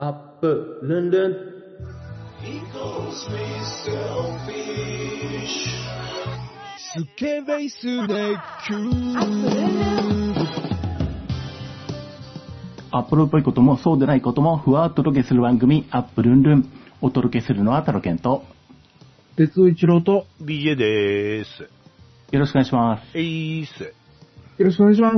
アップルンルン。 スケベイスネック。 アップルっぽいこともそうでないこともふわっとお届けする番組、アップルンルン。お届けするのはタロケンと鉄尾一郎と BJ でーす。 よろしくお願いします。 いいっす。 よろしくお願いします。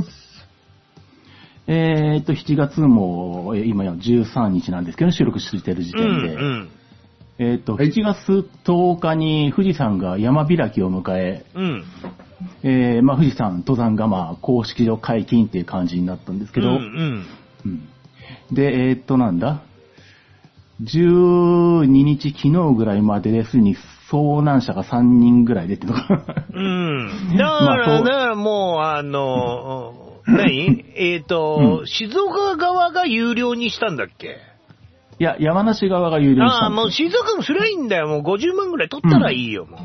7月も今13日なんですけど、収録している時点で、7月10日に富士山が山開きを迎え、富士山登山が公式上解禁っていう感じになったんですけど、で、なんだ12日昨日ぐらいまでですに遭難者が3人ぐらい出てるのかな。 だからもう静岡側が有料にしたんだっけ？ いや、山梨側が有料にしたんですよ。 もう静岡もすりゃいいんだよ。もう50万ぐらい取ったらいいよ、も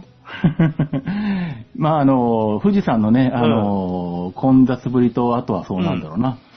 う。富士山のね、混雑ぶりと、あとはそうなんだろうな。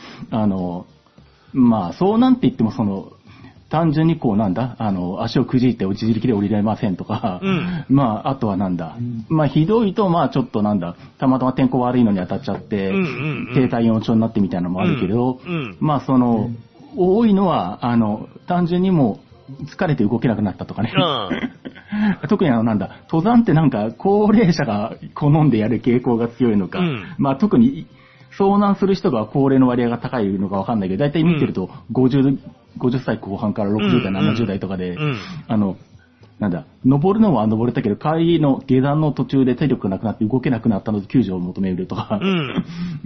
そうなんて言っても単純に足をくじいて自力で降りられませんとか、あとはひどいと、ちょっとたまたま天候悪いのに当たっちゃって、低体温症になってみたいなのもあるけど、多いのは、単純にもう疲れて動けなくなったとかね。特に登山って高齢者が好んでやる傾向が強いのか、特に遭難する人が高齢の割合が高いのかわかんないけど、だいたい見てると50歳後半から60代、70代とかで、登るのは登れたけど、帰りの下山の途中で体力がなくなって動けなくなったので救助を求めるとか、ちょ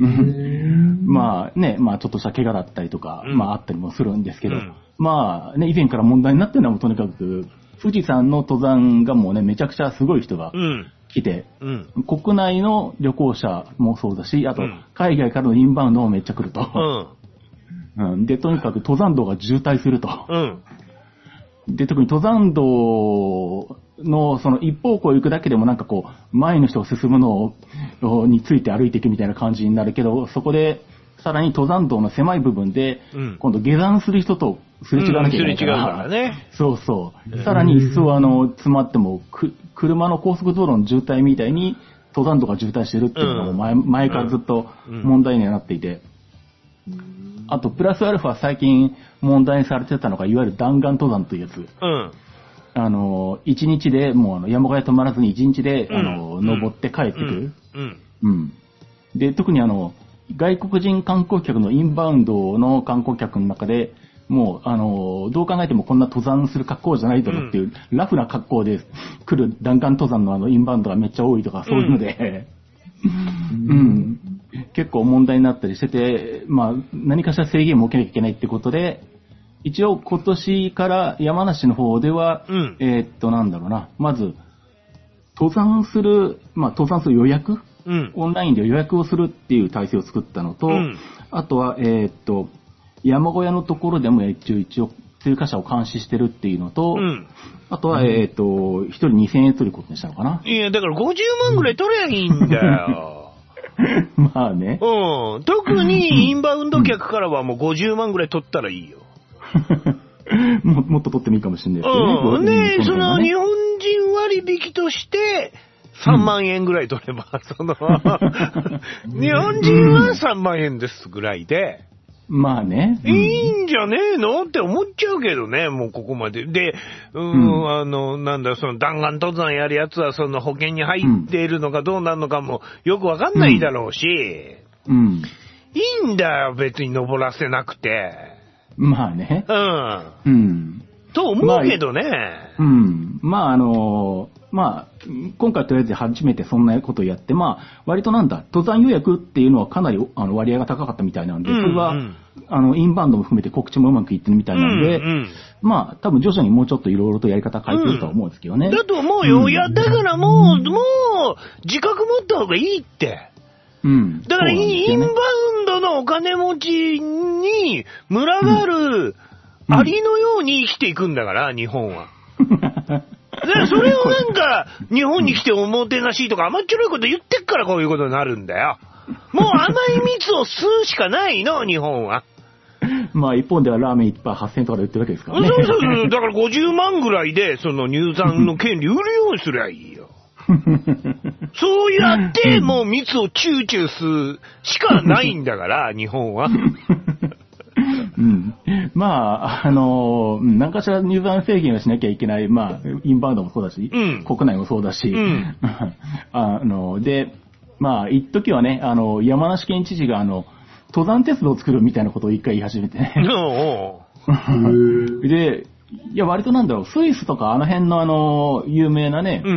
っとした怪我だったりとか、あったりもするんですけど、以前から問題になってるのはもうとにかく、富士山の登山がもうね、めちゃくちゃすごい人が来て、国内の旅行者もそうだし、あと、海外からのインバウンドもめっちゃ来ると。で、とにかく登山道が渋滞すると。で、特に登山道の一方向行くだけでも前の人が進むのについて歩いていくみたいな感じになるけど、そこで、さらに登山道の狭い部分で、今度下山する人とすれ違わなきゃいけないから。 すれ違うからね。 そうそう。さらに一層詰まっても、車の高速道路の渋滞みたいに登山道が渋滞してるっていうのが前からずっと問題にはなっていて。あと、プラスアルファ最近問題にされてたのが、いわゆる弾丸登山というやつ。一日で、もう山小屋泊まらずに一日で、登って帰ってくる。で、特に外国人観光客のインバウンドの観光客の中で、もう、どう考えてもこんな登山する格好じゃないだろうっていう、ラフな格好で来る弾丸登山のインバウンドがめっちゃ多いとか、そういうので、結構問題になったりしてて、何かしら制限も受けなきゃいけないってことで、一応今年から山梨の方では、まず、登山する予約、オンラインで予約をするっていう体制を作ったのと、あとは、山小屋のところでも一応追加者を監視してるっていうのと、あとは、一人2000円取ることにしたのかな。 いや、だから50万ぐらい取ればいいんだよ。 ね。 特にインバウンド客からはもう50万ぐらい取ったらいいよ。 もっと取ってもいいかもしれないですけどね。で、日本人割引として、3万円ぐらい取れば、日本人は3万円ですぐらいで。いいんじゃねえのって思っちゃうけどね、もうここまで。で、弾丸登山やるやつは保険に入っているのかどうなのかもよくわかんないだろうし、いいんだよ、別に登らせなくて。と思うけどね。 今回とりあえず初めてそんなことをやって、割と登山予約っていうのはかなり割合が高かったみたいなんで、それは、インバウンドも含めて告知もうまくいってるみたいなんで、多分徐々にもうちょっといろいろとやり方変えてるとは思うんですけどね。 だと思うよ。だからもう、自覚持った方がいいって。だから、インバウンドのお金持ちに群がる、アリのように生きていくんだから、日本は。それを日本に来ておもてなしとか甘っちょろいこと言ってっからこういうことになるんだよ。もう甘い蜜を吸うしかないの、日本は。 まあ一本ではラーメン1杯8000円とかで売ってるわけですからね。 そうそうそう。だから50万ぐらいで、その入山の権利売るようにすりゃいいよ。そうやって、もう蜜をチューチューすしかないんだから、日本は。 うん、まあ、何かしら入山制限をしなきゃいけない、まあ、インバウンドもそうだし、うん、国内もそうだし、うん、で、まあ、一時はね、山梨県知事が、登山鉄道を作るみたいなことを一回言い始めてね。で、いや、割となんだろう、スイスとかあの辺の有名なね、うん、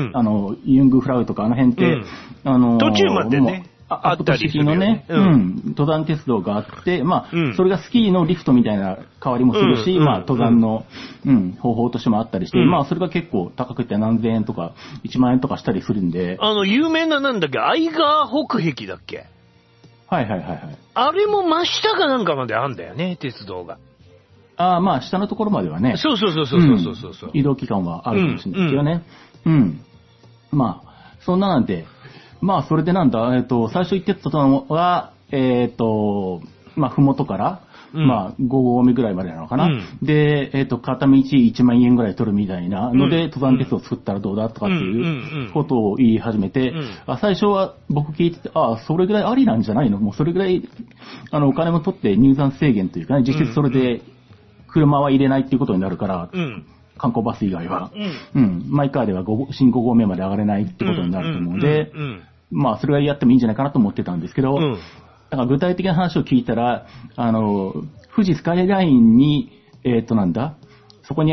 ユングフラウとかあの辺って、 うん、途中までね、あったりするよね。 うん。登山鉄道があって、まあ、うん、それがスキーのリフトみたいな代わりもするし、うん、まあ、登山の、うん、方法としてもあったりして、うん、まあ、それが結構高くて何千円とか、1万円とかしたりするんで。 有名ななんだっけ、アイガー北壁だっけ？ はいはいはいはい。 あれも真下かなんかまであんだよね、鉄道が。 ああ、まあ、下のところまではね。 そうそうそうそうそうそう、 うん。移動期間はあるかもしれないですよね。うん。まあ、そんななんで、まあ、それでなんだ、最初言ってたのは、まあ、ふもとから、うん、まあ、5合目ぐらいまでなのかな。うん、で、片道1万円ぐらい取るみたいなので、登山鉄道を作ったらどうだとかっていうことを言い始めて、最初は僕聞いてて、それぐらいありなんじゃないの？もうそれぐらい、お金も取って入山制限というかね、実質それで車は入れないっていうことになるから、観光バス以外は、マイカーでは新5合目まで上がれないってことになると思うので、まあ、それがやってもいいんじゃないかなと思ってたんですけど、だから具体的な話を聞いたら、富士スカイラインに、なんだ、そこに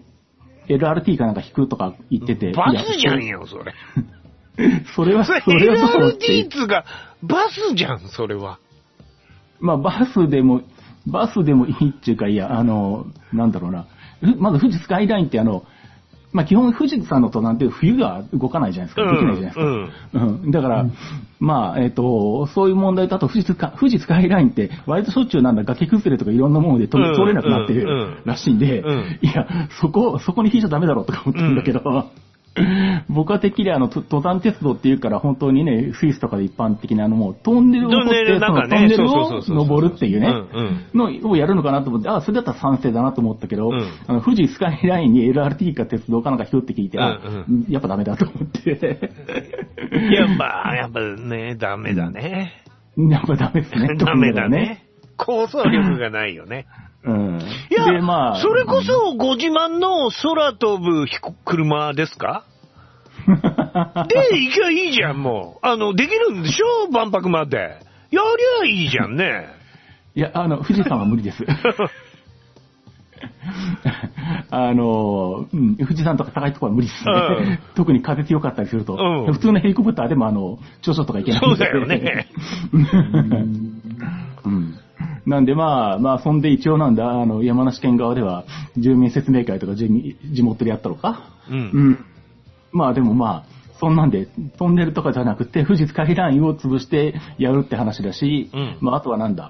LRT かなんか引くとか言ってて。 バスじゃんよ、それ。 それはそうって。 LRT つが、バスじゃん、それは。 まあ、バスでもいいっていうか、いや、なんだろうな。まず富士スカイラインってまあ、基本富士山の登山って冬が動かないじゃないですか。できないじゃないですか。だから、まあ、そういう問題と、あと富士スカイラインって、割としょっちゅうなんだ、崖崩れとかいろんなもので通れなくなってるらしいんで、いや、そこに引いちゃダメだろうとか思ってるんだけど、僕はてっきり登山鉄道っていうから本当にね、スイスとかで一般的なもうトンネルを掘って、そのトンネルを登るっていうね、のをやるのかなと思って、それだったら賛成だなと思ったけど、富士スカイラインに LRT か鉄道かなんか引くって聞いて、やっぱダメだと思って。 やっぱね、ダメだね。 やっぱダメですね。 ダメだね。構想力がないよね。いや、で、まあ、それこそご自慢の空飛ぶ車ですか？で、行きゃいいじゃん、もう。できるんでしょ？万博まで。やりゃいいじゃんね。 いや、富士山は無理です。富士山とか高いところは無理ですね。特に風強かったりすると。普通のヘリコプターでも頂上とか行けないんで。 そうだよね。 なんでまあ、そんで一応なんだ、山梨県側では住民説明会とか地元でやったのか。まあでもまあ、そんなんで、トンネルとかじゃなくて、富士スカイラインを潰してやるって話だし、まああとはなんだ、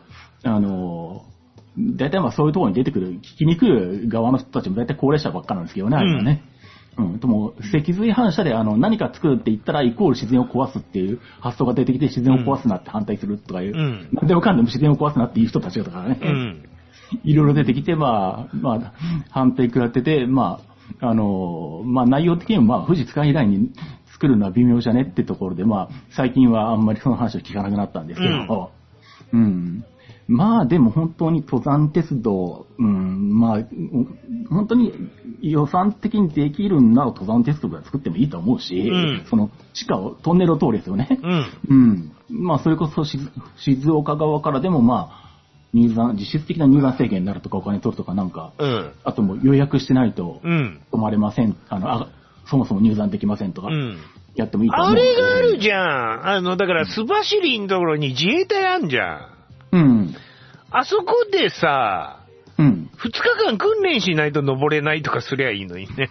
大体まあそういうところに出てくる、聞きに来る側の人たちも大体高齢者ばっかなんですけどね、あれはね。でも、脊髄反射で何か作るって言ったらイコール自然を壊すっていう発想が出てきて自然を壊すなって反対するとかいう、何でもかんでも自然を壊すなっていう人たちだからね、いろいろ出てきて、まあ、反対食らってて、まあ、内容的にもまあ、富士スカイラインに作るのは微妙じゃねってところで、まあ、最近はあんまりその話を聞かなくなったんですけど、まあでも本当に登山鉄道、まあ本当に予算的にできるんなら登山鉄道が作ってもいいと思うし、その地下を、トンネルを通るですよね。まあそれこそ静岡側からでもまあ実質的な入山制限になるとかお金取るとかなんか、あともう予約してないと泊まれません、そもそも入山できませんとか。やってもいいと思う。 あれがあるじゃん。だから須走のところに自衛隊あんじゃん。あそこでさ、2日間訓練しないと登れないとかすりゃいいのにね。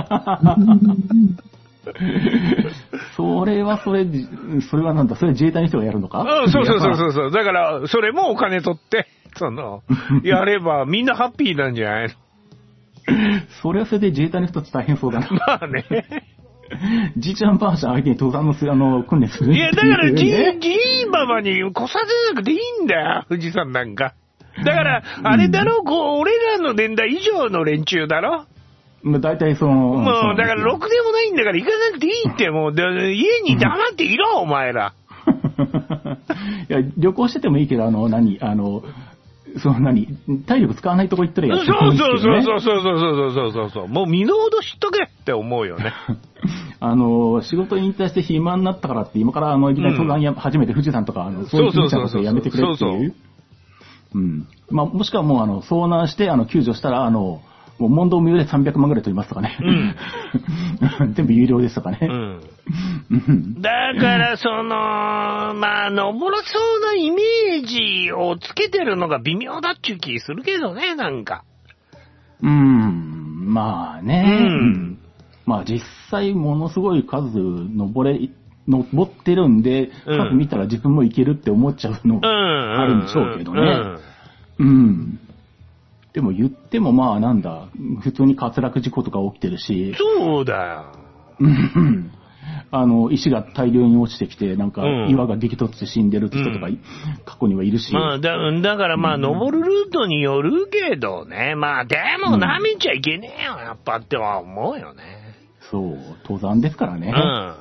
それはなんだ、それ自衛隊の人がやるのか？ そう。だから、それもお金取って、やればみんなハッピーなんじゃないの？ それはそれで自衛隊の人って大変そうだな。 まあね。 じいちゃんばあちゃん相手に登山の訓練する。 いや、だからじいばばに来させなくていいんだよ、富士山なんか。 だから、あれだろ、俺らの年代以上の連中だろ。 大体その。 もう、だからろくでもないんだから行かなくていいって、もう、家に黙っていろ、お前ら。 いや、旅行しててもいいけど、体力使わないとこ行ったらやってるんですけどね。 そう。もう身の程知っとけって思うよね。 仕事引退して暇になったからって、今からいきなり登山初めて富士山とか、そういう富士山とかやめてくれっていう。うん。まあ、もしくはもう遭難して救助したら、もう問答無料で300万ぐらい取りますとかね。うん、全部有料ですとかね。うん、 だから、まあ、登らそうなイメージをつけてるのが微妙だっちゅう気するけどね、なんか。 まあね。まあ実際ものすごい数登ってるんで、数見たら自分もいけるって思っちゃうのあるんでしょうけどね。でも言ってもまあなんだ、普通に滑落事故とか起きてるし。 そうだよ。石が大量に落ちてきて、なんか岩が激突して死んでる人とか、過去にはいるし。 まあだからまあ登るルートによるけどね。まあでも舐めちゃいけねえよ、やっぱっては思うよね。 そう、登山ですからね。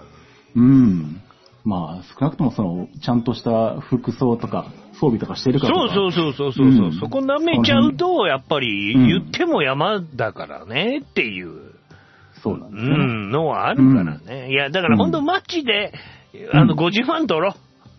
まあ、少なくともちゃんとした服装とか、装備とかしてるからとか。 そう。そこ舐めちゃうと、やっぱり言っても山だからねっていう。 そうなんですね。 のはあるからね。いや、だから本当街で、50万取ろ。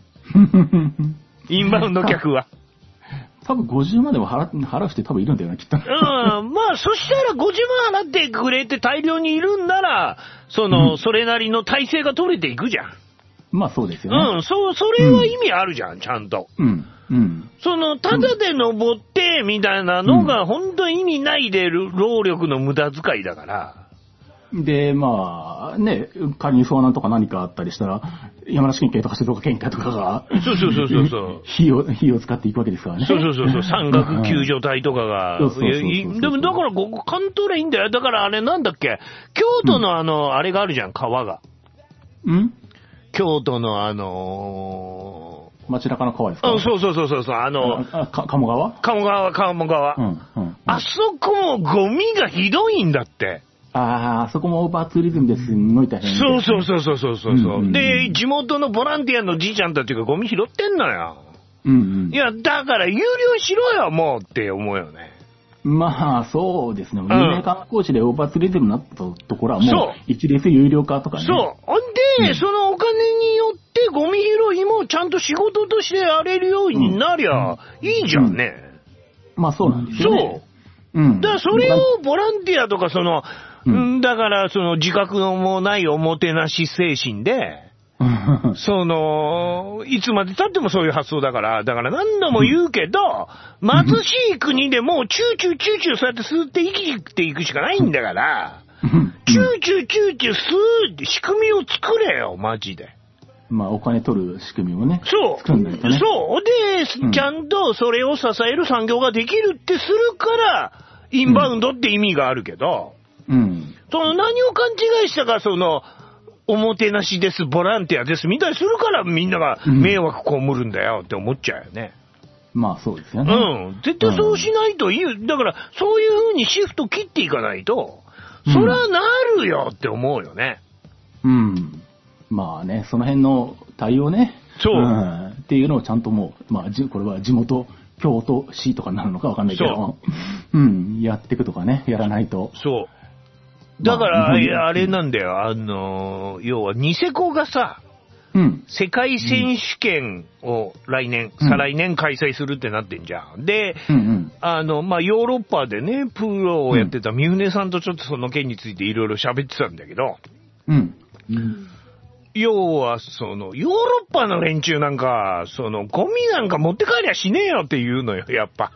インバウンド客は。 多分50万でも払う人多分いるんだよな、きっと。 まあ、そしたら50万払ってくれって大量にいるんなら、それなりの体制が取れていくじゃん。 まあそうですよね。 それは意味あるじゃん、ちゃんと。ただで登って、みたいなのが、本当に意味ないで、労力の無駄遣いだから。 で、まあ、ね、仮に遭難とか何かあったりしたら、山梨県警とか静岡県警とかが、火を使っていくわけですからね。 山岳救助隊とかが。でも、だから、関東でいいんだよ。だから、あれなんだっけ、京都のあれがあるじゃん、川が。京都の街中の川ですか？ そう。 鴨川。 あそこもゴミがひどいんだって。 あそこもオーバーツーリズムですごい大変。 そう。で、地元のボランティアのじいちゃんたちがゴミ拾ってんのよ。いや、だから有料しろよ、もうって思うよね。 まあ、そうですね。有名観光地でオーバーツーリズムになったところはもう、一律有料化とかね。 で、そのお金によってゴミ拾いもちゃんと仕事としてやれるようになりゃいいじゃんね。 まあ、そうなんですよね。 だからそれをボランティアとかだから自覚のもないおもてなし精神で、いつまで経ってもそういう発想だから何度も言うけど、貧しい国でもチューチューそうやって吸って生きていくしかないんだから、チューチュー吸うって仕組みを作れよ、マジで。 まあ、お金取る仕組みをね。 作るんだよね。で、ちゃんとそれを支える産業ができるってするから、インバウンドって意味があるけど、何を勘違いしたか、おもてなしです、ボランティアですみたいにするからみんなが迷惑被るんだよって思っちゃうよね。 まあそうですよね。 絶対そうしないといい。だからそういう風にシフト切っていかないと、そりゃなるよって思うよね。 まあね、その辺の対応ね。っていうのをちゃんともう、まあこれは地元、京都市とかになるのかわかんないけど、やっていくとかね、やらないと。だから、あれなんだよ、要は、ニセコがさ、世界選手権を再来年開催するってなってんじゃん。で、まあ、ヨーロッパでね、プロをやってた三船さんとちょっとその件についていろいろ喋ってたんだけど、要は、ヨーロッパの連中なんか、ゴミなんか持って帰りゃしねえよって言うのよ、やっぱ。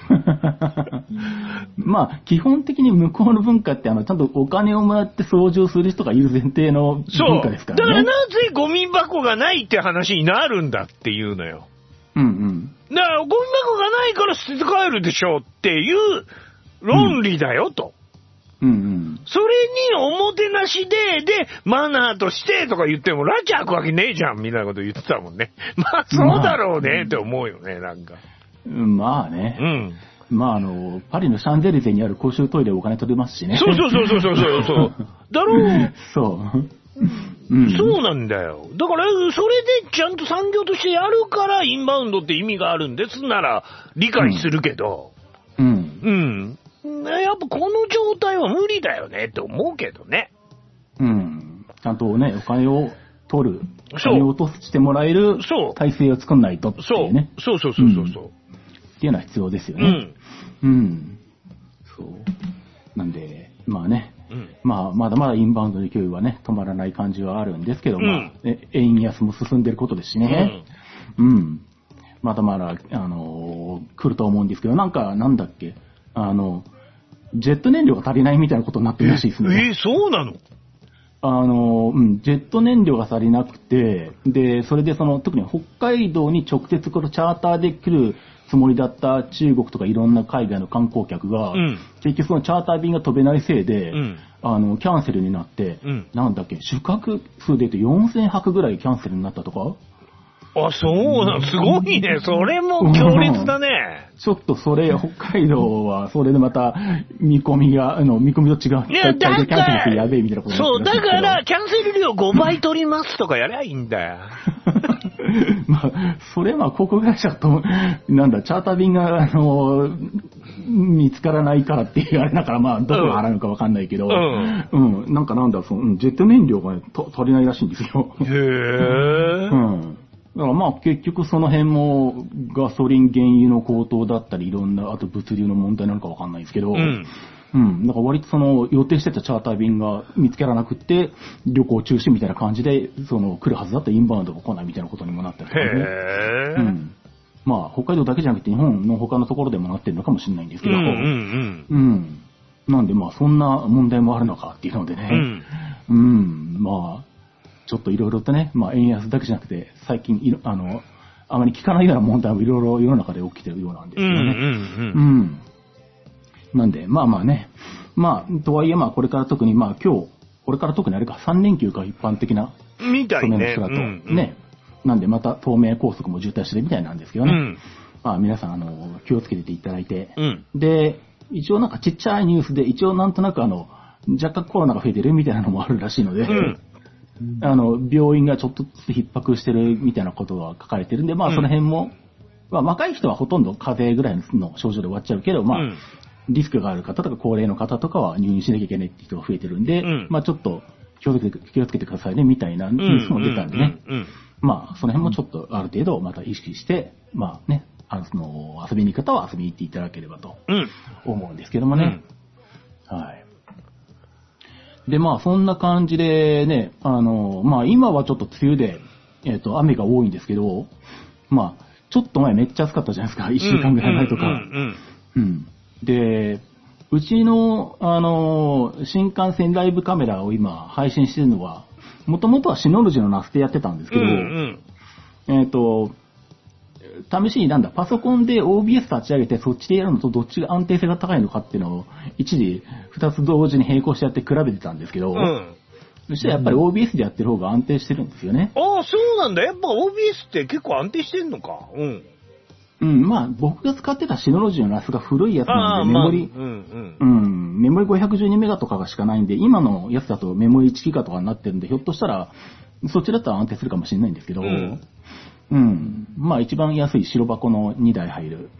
まあ、基本的に向こうの文化って、ちゃんとお金をもらって掃除をする人がいる前提の文化ですからね。 だからなぜゴミ箱がないって話になるんだっていうのよ。だからゴミ箱がないから捨てて帰るでしょっていう論理だよと。それにおもてなしで、マナーとしてとか言っても、ラチ開くわけねえじゃんみたいなこと言ってたもんね。まあそうだろうねって思うよね、なんか。 まあね。まあパリのシャンゼリゼにある公衆トイレお金取れますしね。 そう。だろう。 そう。 そうなんだよ。だから、それでちゃんと産業としてやるから、インバウンドって意味があるんですなら、理解するけど。やっぱこの状態は無理だよねって思うけどね。 ちゃんとね、お金を取る、お金を落としてもらえる体制を作んないとっていうね。 そう。っていうのは必要ですよね。そう。なんで、まあね。まだまだインバウンドの勢いはね、止まらない感じはあるんですけど、円安も進んでることですしね。まだまだ、来ると思うんですけど、なんだっけ、ジェット燃料が足りないみたいなことになってるらしいですね。 そうなの？ ジェット燃料が足りなくて、で、それで特に北海道に直接このチャーターで来るつもりだった中国とかいろんな海外の観光客が、結局そのチャーター便が飛べないせいで、キャンセルになって、なんだっけ、宿泊数で言うと4000泊ぐらいキャンセルになったとか？ あ、そうなの、すごいね。それも強烈だね。 ちょっとそれ、北海道は、それでまた、見込みと違う。 いや、だから、 キャンセルってやべえみたいなことそう、だから、キャンセル料5倍取りますとかやりゃいいんだよ。 それ航空会社と、チャーター便が、見つからないからっていうあれだから、どこが払うのかわかんないけど、ジェット燃料が、足りないらしいんですよ。 へー。 だから結局その辺もガソリン原油の高騰だったりいろんなあと物流の問題なのかわかんないですけど、だから割と予定してたチャーター便が見つけられなくって旅行中止みたいな感じで来るはずだったインバウンドが来ないみたいなことにもなったりとかね。北海道だけじゃなくて日本の他のところでもなってるのかもしれないんですけど、なんでそんな問題もあるのかっていうのでね、ちょっといろいろとね、円安だけじゃなくて、最近あまり聞かないような問題もいろいろ世の中で起きてるようなんですよね。なんで、ね。とはいえこれから特にこれから特にあれか、3連休が一般的なみたいね。 人だとね。なんでまた東名高速も渋滞してるみたいなんですけどね。皆さん気をつけていただいて。で、一応ちっちゃいニュースで、一応なんとなく若干コロナが増えてるみたいなのもあるらしいので、病院がちょっとずつ逼迫してるみたいなことが書かれてるんで、その辺も、若い人はほとんど風邪ぐらいの症状で終わっちゃうけど、リスクがある方とか高齢の方とかは入院しなきゃいけないって人が増えてるんで、ちょっと気をつけてくださいねみたいなニュースも出たんでね、その辺もちょっとある程度また意識して、遊びに行く方は遊びに行っていただければと思うんですけどもね。はい。で、そんな感じでね、今はちょっと梅雨で、雨が多いんですけど、ちょっと前めっちゃ暑かったじゃないですか。1週間ぐらい前とか。で、うちの、新幹線ライブカメラを今配信してるのは、もともとはシノロジーのナスでやってたんですけど、試しにパソコンで OBS 立ち上げてそっちでやるのとどっちが安定性が高いのかっていうのを一時2つ同時に並行してやって比べてたんですけど、そしたらやっぱり OBS でやってる方が安定してるんですよね。 ああ、そうなんだ。やっぱ OBS って結構安定してんのか。 僕が使ってたシノロジーのナスが古いやつなんで、メモリ512メガとかがしかないんで、今のやつだとメモリ1ギガとかになってるんで、ひょっとしたらそっちだったら安定するかもしれないんですけど、一番安い白箱の2台入る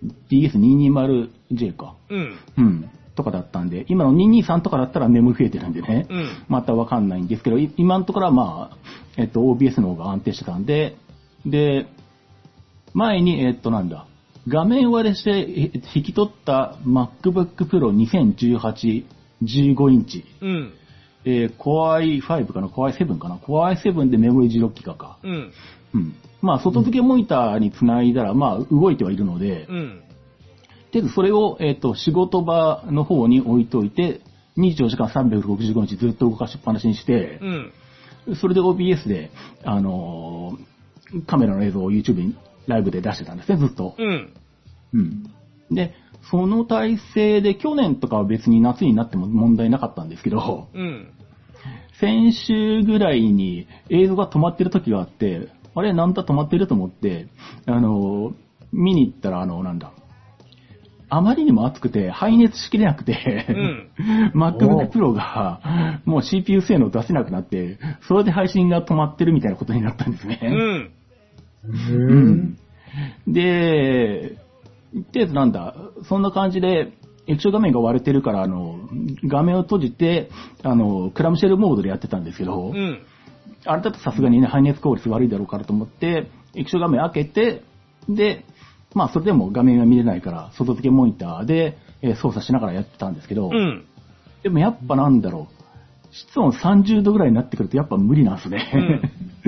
DS220J か。とかだったんで、今の223とかだったらメモ増えてるんでね、またわかんないんですけど、今のところはOBS の方が安定してたんで、で、前に、画面割れして引き取った MacBook Pro 2018 15インチ。Core i5 かな Core i7 かな Core i7 でメモリ16ギガか。外付けモニターにつないだら、動いてはいるので、それを、仕事場の方に置いといて、24時間365日ずっと動かしっぱなしにして、それで OBS で、カメラの映像を YouTube にライブで出してたんですね、ずっと。で、その体制で去年とかは別に夏になっても問題なかったんですけど、先週ぐらいに映像が止まってる時があって、あれなんだ止まってると思って、 見に行ったら、なんだ。あまりにも熱くて、排熱しきれなくて、MacBook Pro が、もう CPU 性能出せなくなって、それで配信が止まってるみたいなことになったんですね。で、とりあえずなんだ、そんな感じで、液晶画面が割れてるから、画面を閉じて、クラムシェルモードでやってたんですけど、あれだとさすがにね、排熱効率悪いだろうからと思って、液晶画面開けて、で、まあ、それでも画面が見れないから、外付けモニターで、操作しながらやってたんですけど、でもやっぱなんだろう、室温30度ぐらいになってくるとやっぱ無理なんですね。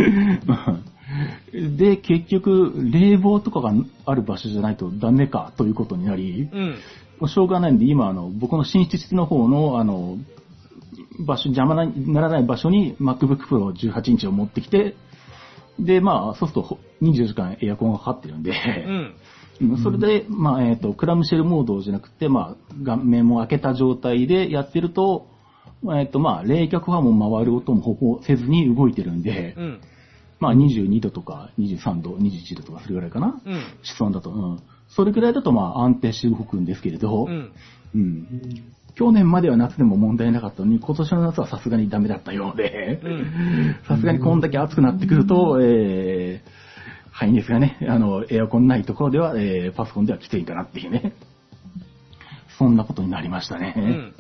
で、結局、冷房とかがある場所じゃないとダメかということになり、もうしょうがないんで、今、僕の寝室の方の、場所、邪魔にならない場所に MacBook Pro 18インチを持ってきて、で、まあ、そうすると24時間エアコンがかかってるんで、それで、まあ、クラムシェルモードじゃなくて、まあ、画面も開けた状態でやってると、まあ、冷却波も回る音もほぼせずに動いてるんで、まあ、22度とか23度、21度とかそれぐらいかな、室温だと。それぐらいだと、まあ、安定して動くんですけれど、去年までは夏でも問題なかったのに、今年の夏はさすがにダメだったようで、さすがにこんだけ暑くなってくると、排熱がね、エアコンないところでは、パソコンではきついかなっていうね。そんなことになりましたね。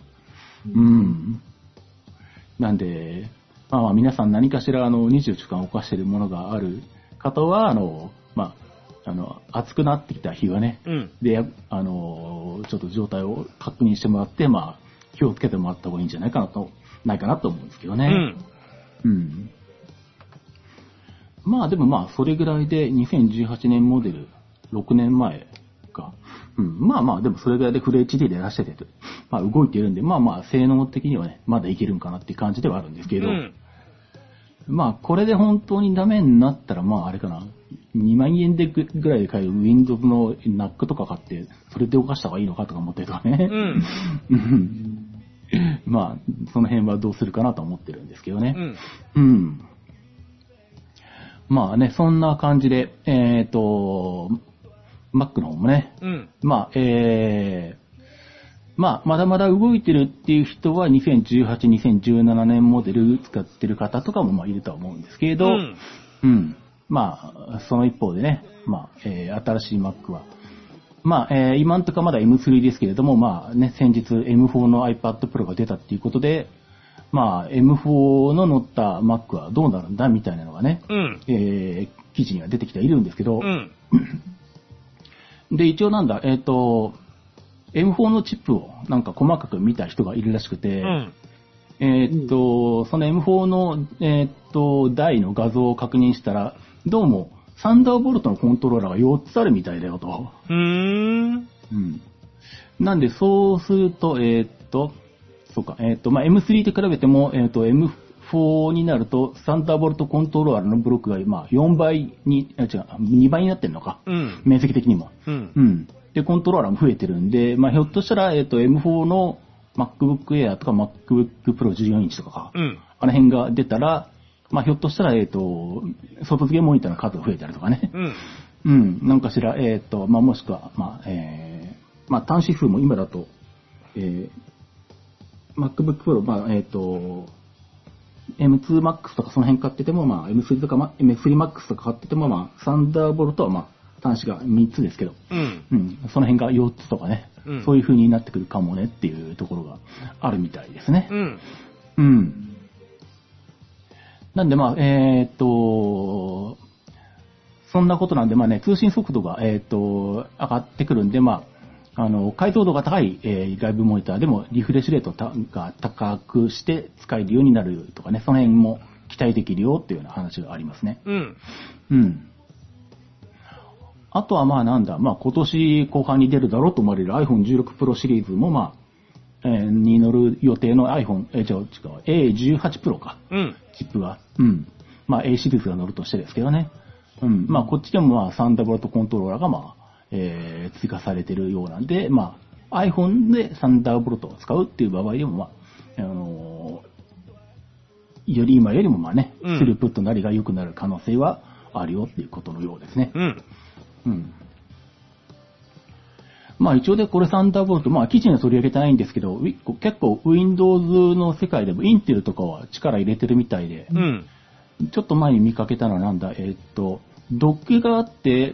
なんで、まあ皆さん何かしら24時間動かしているものがある方は、まあ、暑くなってきた日はね、で、ちょっと状態を確認してもらって、まあ、気をつけてもらった方がいいんじゃないかなと思うんですけどね。まあでもまあ、それぐらいで2018年モデル、6年前か。まあまあ、でもそれぐらいでフル HD で出してて、まあ動いてるんで、まあまあ、性能的にはね、まだいけるんかなっていう感じではあるんですけど、まあ、これで本当にダメになったら、まああれかな、2万円でぐらいで買える Windows の NAC とか買って、それで動かした方がいいのかとか思ったりとかね。まあ、その辺はどうするかなと思ってるんですけどね。まあね、そんな感じで、Mac の方もね、まあ、まあ、まだまだ動いてるっていう人は2018、2017年モデル使ってる方とかもまあいるとは思うんですけれど、まあ、その一方でね、まあ、新しい Mac は、まあ、今んとこまだ M3 ですけれども、まあね、先日 M4 の iPad Pro が出たっていうことで、まあ、M4 の乗った Mac はどうなるんだみたいなのがね、記事には出てきているんですけど、で、一応なんだ、M4 のチップをなんか細かく見た人がいるらしくて、その M4 の、台の画像を確認したら、どうも、サンダーボルトのコントローラーが4つあるみたいだよと。なんで、そうすると、そうか、まあ、M3 と比べても、M4 になると、サンダーボルトコントローラーのブロックが、まあ、4倍に、2倍になってるのか。面積的にも。で、コントローラーも増えてるんで、まあ、ひょっとしたら、M4 の MacBook Air とか MacBook Pro 14インチとかか、あの辺が出たら、まあ、ひょっとしたら、外付けモニターの数が増えたりとかね。なんかしら、まあ、もしくは、まあ、まあ、端子数も今だと、MacBook Pro、まあ、M2 Max とかその辺買ってても、まあ、M3 とか、M3 Max とか買ってても、まあ、サンダーボルトは、まあ、端子が3つですけど、その辺が4つとかね、そういう風になってくるかもねっていうところがあるみたいですね。なんで、まあ、そんなことなんで、まあね、通信速度が、上がってくるんで、まあ、解像度が高い、外部モニターでもリフレッシュレートが高くして使えるようになるとかね、その辺も期待できるよっていうような話がありますね。あとはまあなんだ、まあ今年後半に出るだろうと思われる iPhone 16 Pro シリーズもまあ、に乗る予定の iPhone、A18 Pro か。チップが。まあ A シリーズが乗るとしてですけどね。まあこっちでもまあサンダーボルトコントローラーがまあ、追加されてるようなんで、まあ iPhone でサンダーボルトを使うっていう場合でもまあ、より今よりもまあね、スループットなりが良くなる可能性はあるよっていうことのようですね。 まあ一応でこれサンダーボルト、まあ記事には取り上げてないんですけど、結構 Windows の世界でもインテルとかは力入れてるみたいで、ちょっと前に見かけたのはなんだ、ドックがあって、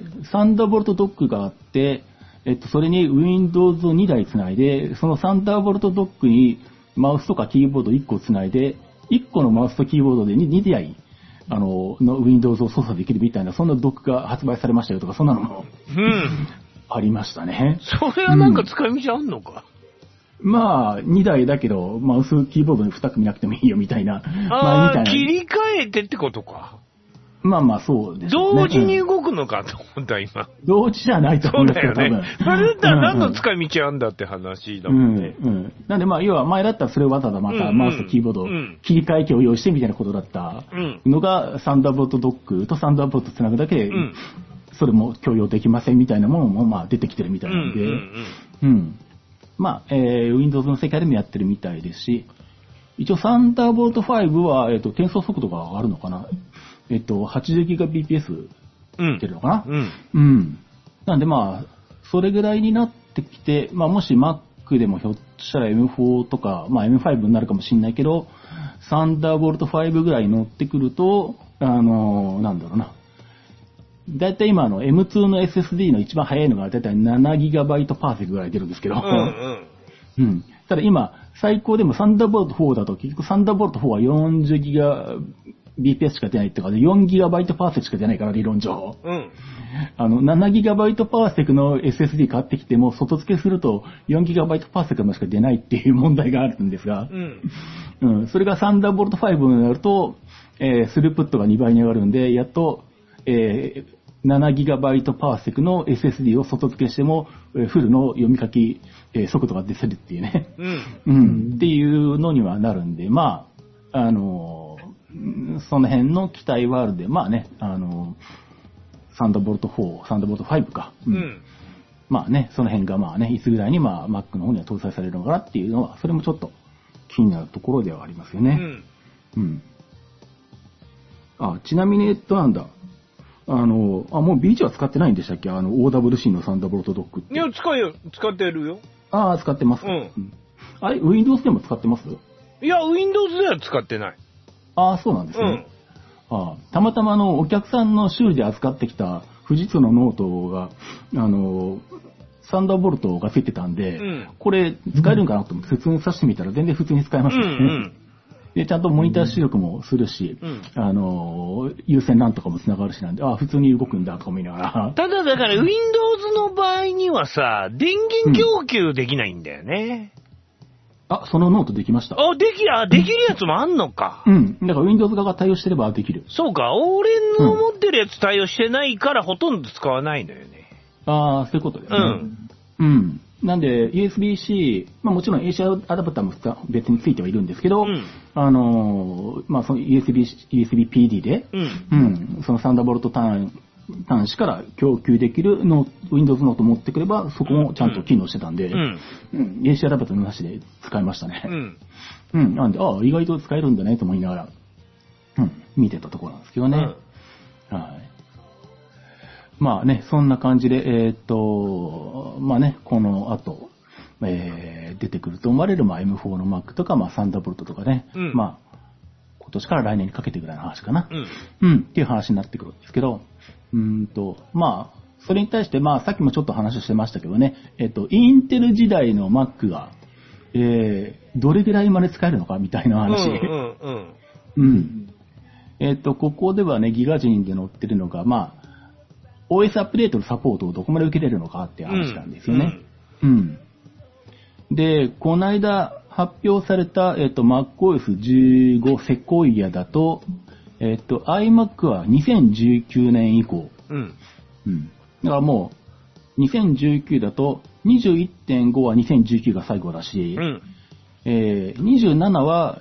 サンダーボルトドックがあって、それに Windows を2台つないで、そのサンダーボルトドックにマウスとかキーボード1個つないで、1個のマウスとキーボードで2台、の Windows を操作できるみたいな、そんなドックが発売されましたよとか、そんなのも、ありましたね。 それはなんか使い道あんのか、 まあ、2台だけど、マウス、キーボードに2組なくてもいいよみたいな。 切り替えてってことか。 まあまあ、そうですね。 同時に動くのかと思った、今。 同時じゃないと思うんですけど、 そうだよね。それだったら何の使い道あんだって話だもんね。 なんでまあ、要は前だったらそれをわざわざまたマウスとキーボードを切り替え機を用意してみたいなことだったのが、サンダーボルトドックとサンダーボルトつなぐだけで、それも許容できませんみたいなものもまあ出てきてるみたいなんで、まあ、Windows の世界でもやってるみたいですし、一応サンダーボルト5は、転送速度が上がるのかな。80GBps 出るのかな。なんでまあ、それぐらいになってきて、まあもし Mac でもひょっとしたら M4 とか、まあ M5 になるかもしれないけど、サンダーボルト5ぐらい乗ってくると、なんだろうな。だいたい今M2 の SSD の一番速いのがだいたい 7GB/s ぐらい出るんですけど、ただ今、最高でもサンダーボルト4だと結局サンダーボルト4は 40GB/s しか出ないっていうか、4GB/s しか出ないから理論上。7GB/s の SSD 買ってきても外付けすると 4GB/s までしか出ないっていう問題があるんですが、それがサンダーボルト5になると、スループットが2倍に上がるんで、やっと、7GB/s の SSD を外付けしても、フルの読み書き、速度が出せるっていうね、っていうのにはなるんで、まあ、その辺の期待はあるんで、まあね、サンダーボルト4、サンダーボルト5か。まあね、その辺がまあね、いつぐらいにまあ Mac の方には搭載されるのかなっていうのは、それもちょっと気になるところではありますよね。ちなみに、なんだ。もう BG は使ってないんでしたっけOWC のサンダーボルトドックって。 いや、使ってるよ。 使ってます。あれ、Windows でも使ってます？ いや、Windows では使ってない。 そうなんですね。たまたまお客さんの修理で扱ってきた富士通のノートが、サンダーボルトがついてたんで、これ使えるんかなと思って普通に挿してみたら全然普通に使えましたね。で、ちゃんとモニター出力もするし、有線 LAN とかも繋がるしなんで、普通に動くんだとか思いながら。 ただだから Windows の場合にはさ、電源供給できないんだよね。 そのノートできました。 できるやつもあんのか。 だから Windows 側が対応してればできる。 そうか、俺の持ってるやつ対応してないからほとんど使わないのよね。 そういうことですね。なんで、USB-C、まあもちろん AC アダプターも別についてはいるんですけど、まあその USB-PD で、そのサンダーボルト端子から供給できるWindows ノート持ってくれば、そこもちゃんと機能してたんで、AC アダプターなしで使いましたね。なんで、意外と使えるんだねと思いながら、見てたところなんですけどね。まあね、そんな感じで、まあね、この後、出てくると思われる、まあ M4 の Mac とか、まあサンダーボルトとかね、まあ、今年から来年にかけてぐらいの話かな。っていう話になってくるんですけど、まあ、それに対して、まあさっきもちょっと話してましたけどね、インテル時代の Mac が、どれぐらいまで使えるのかみたいな話。ここではね、ギガ人で載ってるのが、まあ、OS アップデートのサポートをどこまで受けれるのかっていう話なんですよね。で、この間発表された、MacOS 15セコイアだと、iMac は2019年以降。だからもう、2019だと、21.5 は2019が最後だし、27は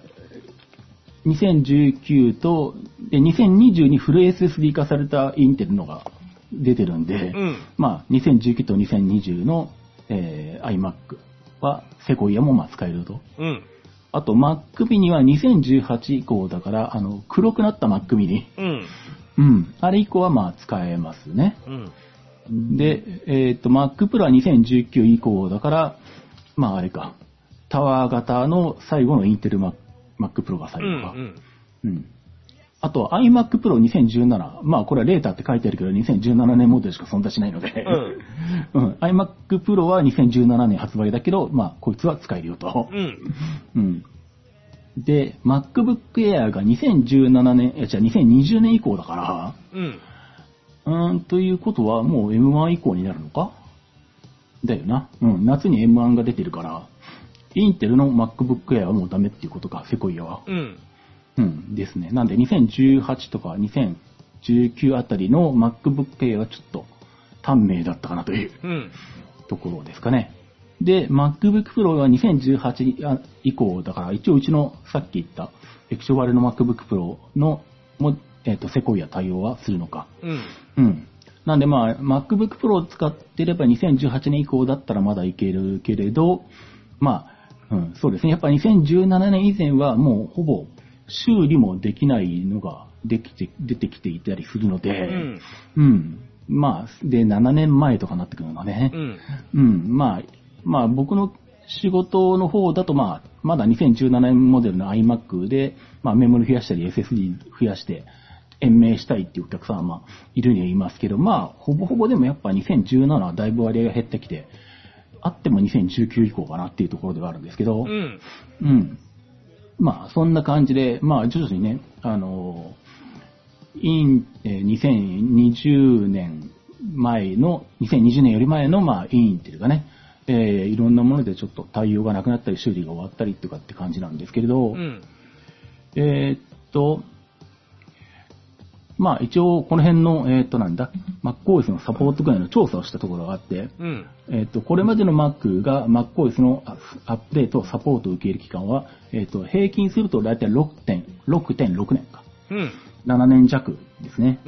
2019と、2020にフル SSD 化されたインテルのが出てるんで、まあ、2019と2020の、iMac はセコイアもまあ使えると。あと Mac mini は2018以降だから、黒くなった Mac mini。あれ以降はまあ使えますね。 で、Mac Pro は2019以降だから、まああれか、タワー型の最後のインテル Mac Pro が最後か。あと iMac Pro 2017。まあこれはレーターって書いてあるけど、2017年モデルしか存在しないので、iMac Pro は2017年発売だけど、まあこいつは使えるよと。で、MacBook Air が2017年、じゃあ2020年以降だから、ということはもう M1 以降になるのかだよな。夏に M1 が出てるから、インテルの MacBook Air はもうダメっていうことか、セコイアは。ですね。なんで2018とか2019あたりの MacBook Air はちょっと短命だったかなという、ところですかね。で、MacBook Pro は2018以降だから、一応うちのさっき言った液晶割れの MacBook Pro のも、セコイア対応はするのか。なんでまあ、MacBook Pro を使ってれば2018年以降だったらまだいけるけれど、まあ、そうですね。やっぱ2017年以前はもうほぼ修理もできないのが出てきていたりするので、まあ、で、7年前とかなってくるのね。まあ僕の仕事の方だとまだ2017年モデルの iMac で、まあメモリ増やしたり SSD 増やして延命したいっていうお客さんはまあいるにはいますけど、まあほぼほぼでもやっぱ2017はだいぶ割合が減ってきて、あっても2019以降かなっていうところではあるんですけど、まあそんな感じで、まあ徐々にね、2020年前の、2020年より前のまあインテルがね、いろんなものでちょっと対応がなくなったり修理が終わったりとかって感じなんですけれど、まあ一応この辺の、MacOS のサポート具合の調査をしたところがあって、これまでの Mac が MacOS のアップデートサポートを受け入れ期間は、平均すると大体 6.6 年か。7年弱ですね。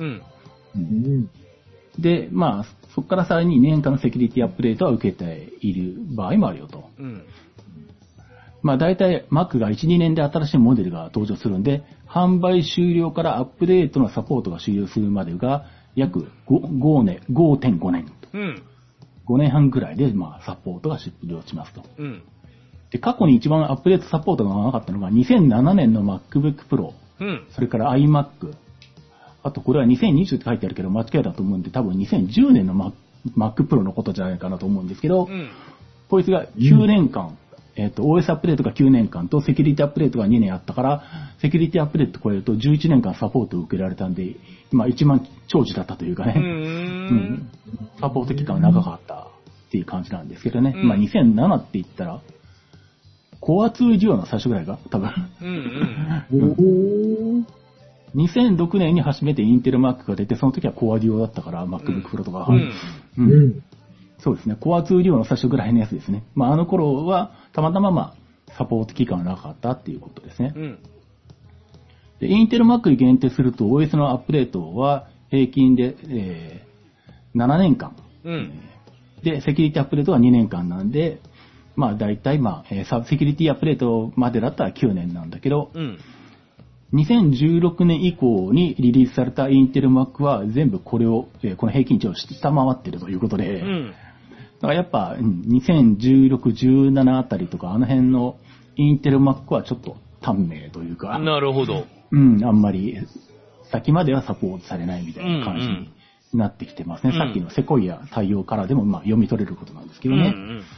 で、まあ、そこからさらに2年間のセキュリティアップデートは受けている場合もあるよと。まあ、大体 Mac が1、2年で新しいモデルが登場するんで、販売終了からアップデートのサポートが終了するまでが約 5.5 年と。5年半ぐらいで、まあ、サポートが終了しますと。で、過去に一番アップデートサポートが長かったのが2007年の MacBook Pro、それから iMac、あとこれは2020って書いてあるけど間違いだと思うんで、多分2010年の Mac Pro のことじゃないかなと思うんですけど、こいつが9年間、OS アップデートが9年間とセキュリティアップデートが2年あったから、セキュリティアップデート超えると11年間サポートを受けられたんで、まあ一番長寿だったというかね、サポート期間が長かったっていう感じなんですけどね、まあ2007って言ったら、コア2デュオの最初ぐらいが多分。2006年に初めてインテル Mac が出て、その時はコアデュオだったから、MacBook Pro とか。そうですね。コア2デュオの最初ぐらいのやつですね。まあ、あの頃は、たまたままあ、サポート期間がなかったっていうことですね。で、インテル Mac に限定すると、OS のアップデートは、平均で、7年間。で、セキュリティアップデートは2年間なんで、まあ、大体、まあ、セキュリティアップデートまでだったら9年なんだけど、2016年以降にリリースされたインテル Mac は全部これを、この平均値を下回っているということで、だからやっぱ2016、17あたりとかあの辺のインテル Mac はちょっと短命というか、 なるほど。 あんまり先まではサポートされないみたいな感じになってきてますね。さっきのセコイア対応からでもまあ読み取れることなんですけどね。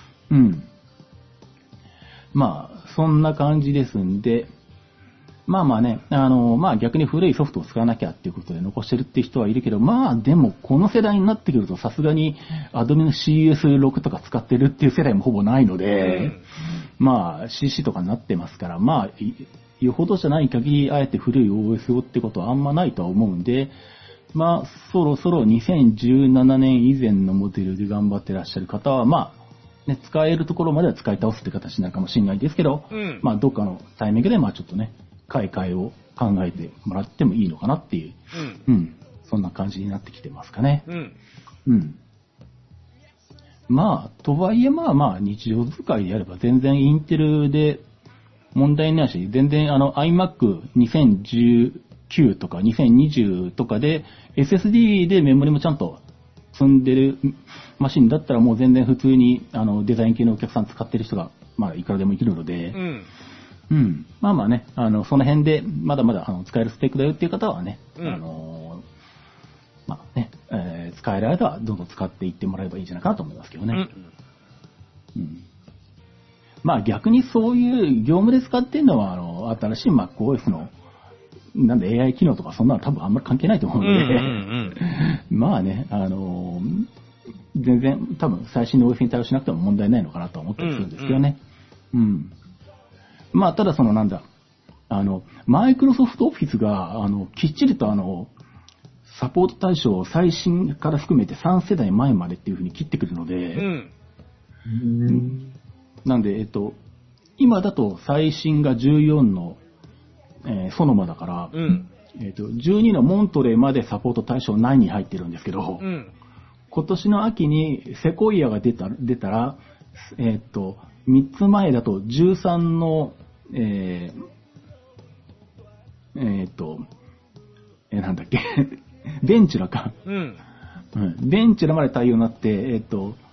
まあそんな感じですんで、まあまあね、まあ逆に古いソフトを使わなきゃっていうことで残してるっていう人はいるけど、まあでもこの世代になってくるとさすがに Adobe の CS6 とか使ってるっていう世代もほぼないので、まあ CC とかになってますから、まあよほどじゃない限りあえて古い OS をってことはあんまないとは思うんで、まあそろそろ2017年以前のモデルで頑張ってらっしゃる方は、まあね、使えるところまでは使い倒すって形になるかもしれないですけど、まあどっかのタイミングでまあちょっとね、買い替えを考えてもらってもいいのかなっていう、そんな感じになってきてますかね。まあ、とはいえまあ日常使いであれば全然インテルで問題ないし、全然iMac 2019とか2020とかで SSD でメモリもちゃんと積んでるマシンだったらもう全然普通にデザイン系のお客さん使ってる人が、まあいくらでもいけるので、まあまあね、その辺でまだまだ使えるスペックだよっていう方はね、まあね、使える間はどんどん使っていってもらえばいいんじゃないかなと思いますけどね。まあ逆にそういう業務で使ってるのは、新しい MacOS のなんで AI 機能とかそんなの多分あんまり関係ないと思うので、まあね、全然多分最新の OS に対応しなくても問題ないのかなとは思ったりするんですけどね。まあただなんだ、マイクロソフトオフィスが、きっちりとサポート対象を最新から含めて3世代前までっていう風に切ってくるので、なんで、今だと最新が14のソノマだから、12のモントレーまでサポート対象9に入ってるんですけど、今年の秋にセコイアが出たら、3つ前だと13の、なんだっけ、ベンチュラか。ベンチュラまで対応になって、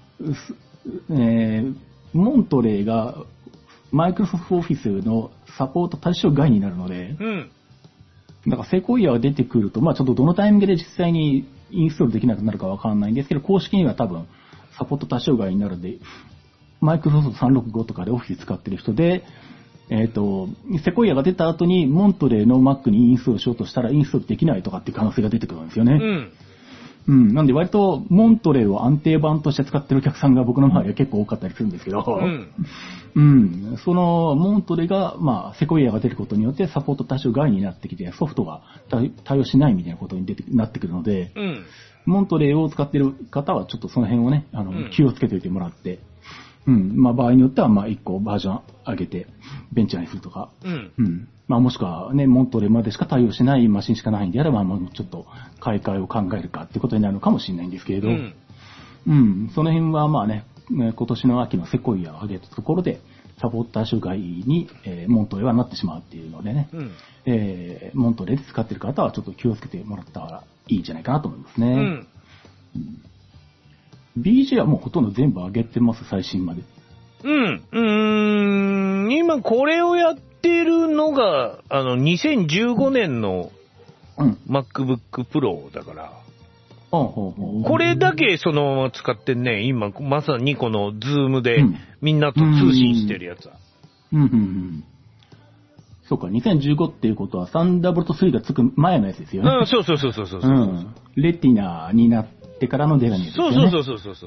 モントレーがマイクロソフトオフィスのサポート対象外になるので、だからセコイアが出てくると、まあちょっとどのタイミングで実際にインストールできなくなるかわかんないんですけど、公式には多分サポート対象外になるので、マイクロソフト365とかでオフィス使ってる人で、セコイアが出た後にモントレーの Mac にインストールしようとしたらインストールできないとかっていう可能性が出てくるんですよね。なんで割とモントレーを安定版として使ってるお客さんが僕の周りは結構多かったりするんですけど、そのモントレーが、まあ、セコイアが出ることによってサポート対象外になってきて、ソフトが対応しないみたいなことになってくるので、モントレーを使ってる方はちょっとその辺をね、気をつけておいてもらって、まあ場合によっては、まあ1個バージョン上げて、ベンチャーにするとか、まあもしくはね、モントレーまでしか対応しないマシンしかないんであれば、まあちょっと買い替えを考えるかってことになるのかもしれないんですけれど、その辺はまあね、今年の秋のセコイアを上げたところで、サポート対象外に、モントレーはなってしまうっていうのでね、モントレーで使ってる方はちょっと気をつけてもらったらいいんじゃないかなと思いますね。BG はもうほとんど全部上げてます、最新まで。 今これをやってるのが、2015年の MacBook Pro だから、これだけそのまま使ってね、今まさにこの Zoom でみんなと通信してるやつは。 そうか、2015っていうことはサンダーボルト3がつく前のやつですよね。 そう。 レティナになってからのデザインですよね。そう。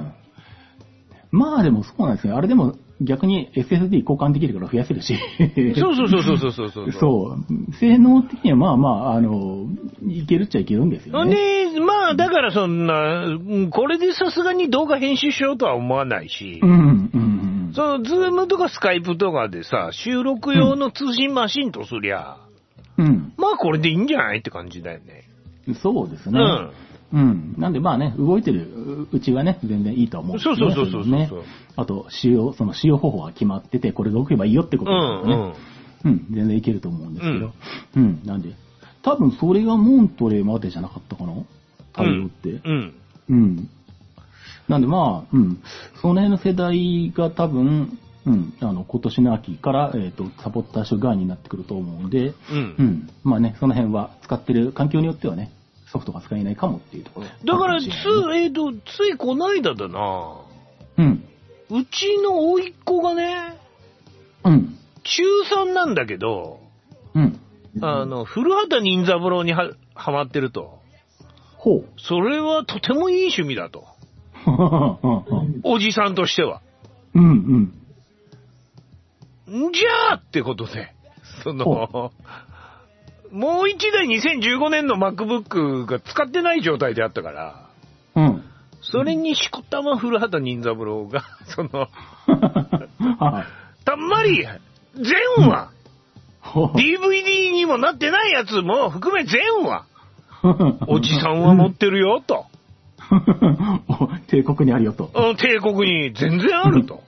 まあでもそうなんですね。あれでも逆に SSD 交換できるから増やせるし。 そう。 そう。性能的にはまあまあ、いけるっちゃいけるんですよね。 まあだからそんな、これでさすがに動画編集しようとは思わないし。その、ズームとかスカイプとかでさ、収録用の通信マシンとすりゃ、まあこれでいいんじゃないって感じだよね。 そうですね。なんでまあね、動いてるうちはね、全然いいと思うんですよね。そう。あと、使用方法が決まってて、これが動けばいいよってことですからね。全然いけると思うんですけど。なんで、多分それがモントレーまでじゃなかったかな、対応って。なんでまあ、その辺の世代が多分、今年の秋から、サポート対象外になってくると思うんで、まあね、その辺は使ってる環境によってはね、ソフトが使えないかもっていうところ。 だから、ついこないだだな。うちの甥っ子がね、中3なんだけど、古畑任三郎にはまってると。それはとてもいい趣味だと。おじさんとしては。じゃあってことで、もう一台2015年の MacBook が使ってない状態であったから、それにしこたま古畑任三郎が、たんまり、全話、DVD にもなってないやつも含め全話、おじさんは持ってるよ、と。 帝国にあるよと。 帝国に全然あると。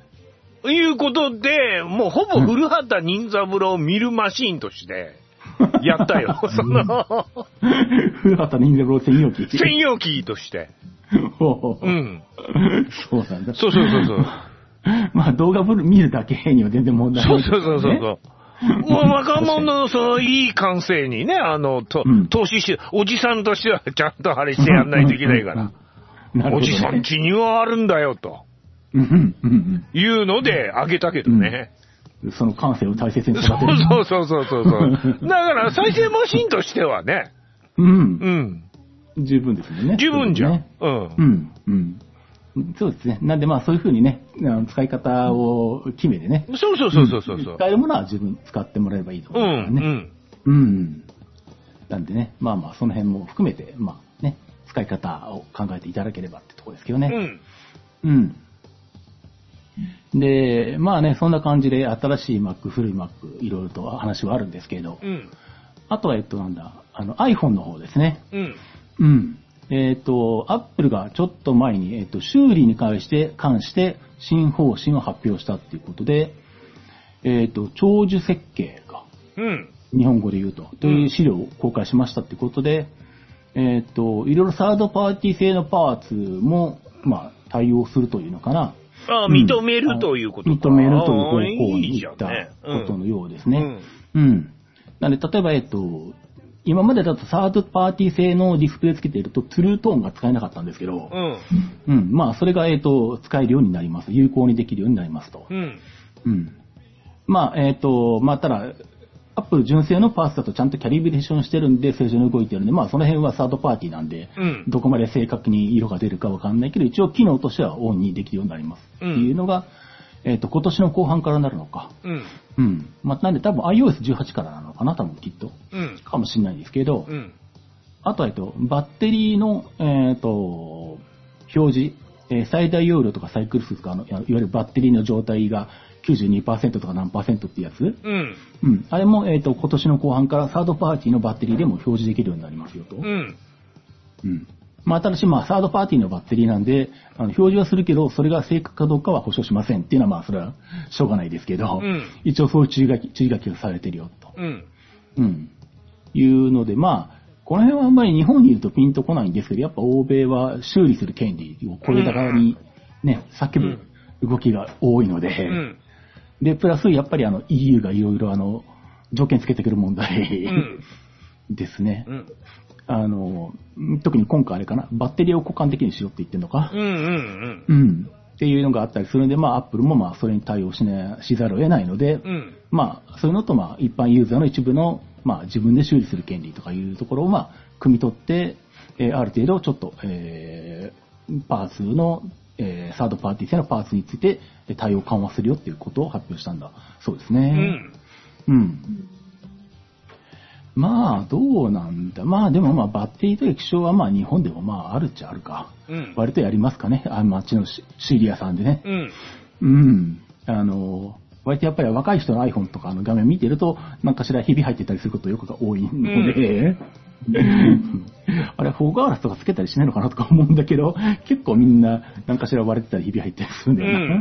いうことで、もうほぼ古畑任三郎を見るマシーンとして、 やったよ。 古畑任三郎専用機。 専用機として。うん。 そうなんだ。 そう。 まあ動画見るだけには全然問題ない、ね。 そう。もう若者のそのいい感性にね、投資し、おじさんとしてはちゃんとあれしてやんないといけないから。ね、おじさんちにはあるんだよ、と。いうのであげたけどね。 その感性を大切に育てる。 そう。だから再生マシンとしてはね。 十分ですもんね。 十分じゃん。 そうですね。なんでまあそういう風にね、使い方を決めてね。 そう。 使えるものは自分使ってもらえればいいと思いますね。なんでね、まあその辺も含めて、まあね、使い方を考えていただければってところですけどね。で、まあね、そんな感じで新しい Mac、古い Mac、いろいろと話はあるんですけれど、あとはiPhone の方ですね。Apple がちょっと前に、修理に関して新方針を発表したっていうことで、長寿設計が、日本語で言うという資料を公開しましたっていうことで、いろいろサードパーティー製のパーツも、まあ、対応するというのかな。 認めるということか。 認めるという方向に行ったことのようですね。なので、例えば、今までだとサードパーティー製のディスプレイつけているとトゥルートーンが使えなかったんですけど、まあそれが使えるようになります。有効にできるようになりますと。まあただ、アップル純正のパーツだとちゃんとキャリブレーションしてるんで正常に動いてるんで、まあその辺はサードパーティーなんで、どこまで正確に色が出るかわかんないけど、一応機能としてはオンにできるようになります。っていうのが、今年の後半からなるのか。まあ、なんで多分 iOS18 からなのかな、多分きっと。かもしれないですけど、あとはバッテリーの、表示、最大容量とかサイクル数とかいわゆるバッテリーの状態が 92% とか何%ってやつ、あれも、今年の後半からサードパーティーのバッテリーでも表示できるようになりますよと。まあ、ただし、まあ、サードパーティーのバッテリーなんで、表示はするけど、それが正確かどうかは保証しませんっていうのは、まあ、それはしょうがないですけど、一応そういう注意書きがされてるよと。いうので、まあ、この辺はあんまり日本にいるとピンとこないんですけど、やっぱ欧米は修理する権利を声高にね、叫ぶ動きが多いので、で、プラス、やっぱりEU がいろいろ条件つけてくる問題ですね。特に今回あれかな、バッテリーを交換できるようにしようって言ってるのか。っていうのがあったりするんで、まあ、アップルもまあ、それに対応しざるを得ないので、まあ、そういうのと、まあ、一般ユーザーの一部の、まあ、自分で修理する権利とかいうところを、まあ、汲み取って、ある程度、ちょっと、パーツの、サードパーティー製のパーツについて対応緩和するよっていうことを発表したんだそうですね。まあ、どうなんだ。まあ、でもまあ、バッテリーと液晶はまあ、日本でもまあ、あるっちゃあるか。割とやりますかね。あっちの修理屋さんでね。割とやっぱり若い人の iPhone とか画面見てると、なんかしらひび入ってたりすることよくが多いので、あれ、フォーガーラスとかつけたりしないのかなとか思うんだけど、結構みんな、なんかしら割れてたりひび入ったりするんだよな。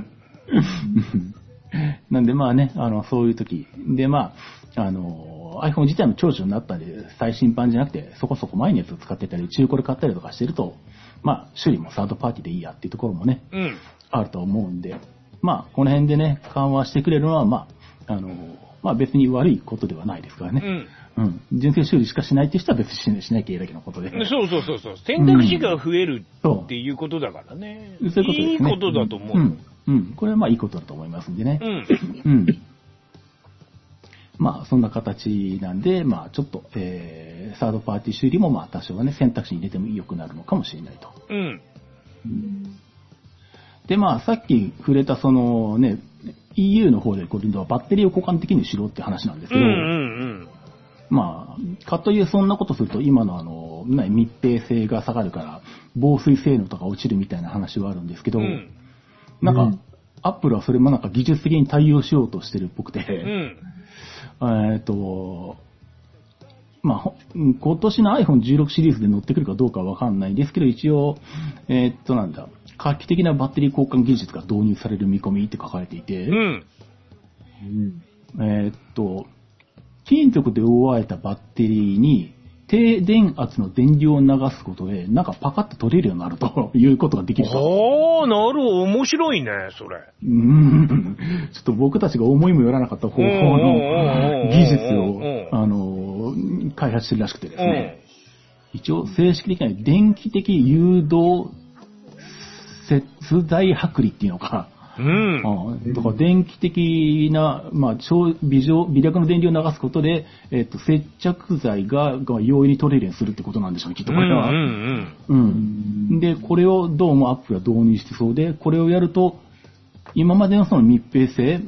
なんでまあね、そういう時。でまあ、iPhone 自体の長寿になったんで、最新版じゃなくて、そこそこ前のやつを使ってたり、中古で買ったりとかしてると、まあ、修理もサードパーティーでいいやっていうところもね、あると思うんで、まあ、この辺でね、緩和してくれるのは、まあ、まあ別に悪いことではないですからね。純正修理しかしないっていう人は別にしなきゃいいだけのことで。 そう。選択肢が増えるっていうことだからね。そういうことですね。いいことだと思う。 これはまあいいことだと思いますんでね。まあそんな形なんで、まあちょっと、サードパーティー修理もまあ多少はね、選択肢に入れても良くなるのかもしれないと。でまあさっき触れたそのね、EU の方で今度はバッテリーを交換的にしろって話なんですけど、まあ、かというそんなことすると今の密閉性が下がるから防水性能とか落ちるみたいな話はあるんですけど、なんか、アップルはそれもなんか技術的に対応しようとしてるっぽくて、まあ、今年の iPhone16 シリーズで乗ってくるかどうかはわかんないですけど、一応、なんだ、画期的なバッテリー交換技術が導入される見込みって書かれていて、金属極で覆われたバッテリーに低電圧の電流を流すことで、なんかパカッと取れるようになるということができると。 ああ、なるほど。面白いね、それ。 ちょっと僕たちが思いもよらなかった方法の技術を、開発してるらしくてですね。一応正式的には電気的誘導接在剥離っていうのか。だから電気的な、微弱の電流を流すことで、接着剤が容易に取れるようにするってことなんでしょうね、きっとこれは。で、これをどうもアップルが導入してそうで、これをやると、今までのその密閉性、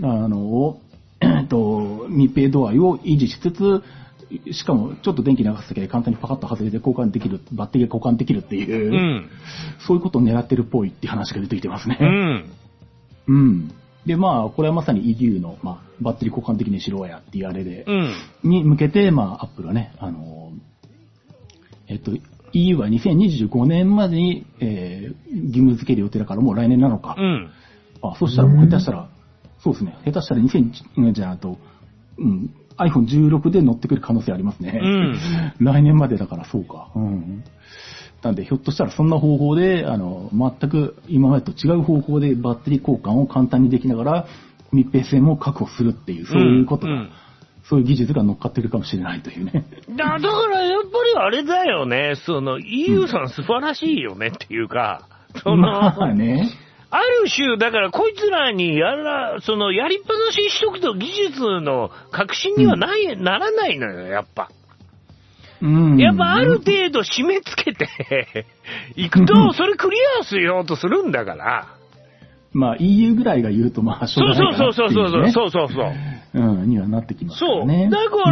密閉度合いを維持しつつ、しかもちょっと電気流すだけで簡単にパカッと外れて交換できる、バッテリーが交換できるっていう、そういうことを狙ってるっぽいっていう話が出てきてますね。で、これはまさに EU の、バッテリー交換的にしろやっていうあれで、に向けて、アップルはね、EU は2025年までに、義務付ける予定だからもう来年なのか。そしたらもう下手したら、そうですね、下手したらiPhone 16で乗ってくる可能性ありますね。来年までだからそうか。なんで、ひょっとしたらそんな方法で、全く今までと違う方法でバッテリー交換を簡単にできながら、密閉性も確保するっていう、そういうことが、そういう技術が乗っかってるかもしれないというね。 だからやっぱりあれだよね、EU さん素晴らしいよねっていうか、 ね。 ある種、だからこいつらにやりっぱなししとくと技術の革新にはならないのよ、やっぱ。やっぱある程度締め付けていくと、それクリアしようとするんだから。 EU ぐらいが言うと、しょうがないかなっていうね。 そうにはなってきますからね。 だから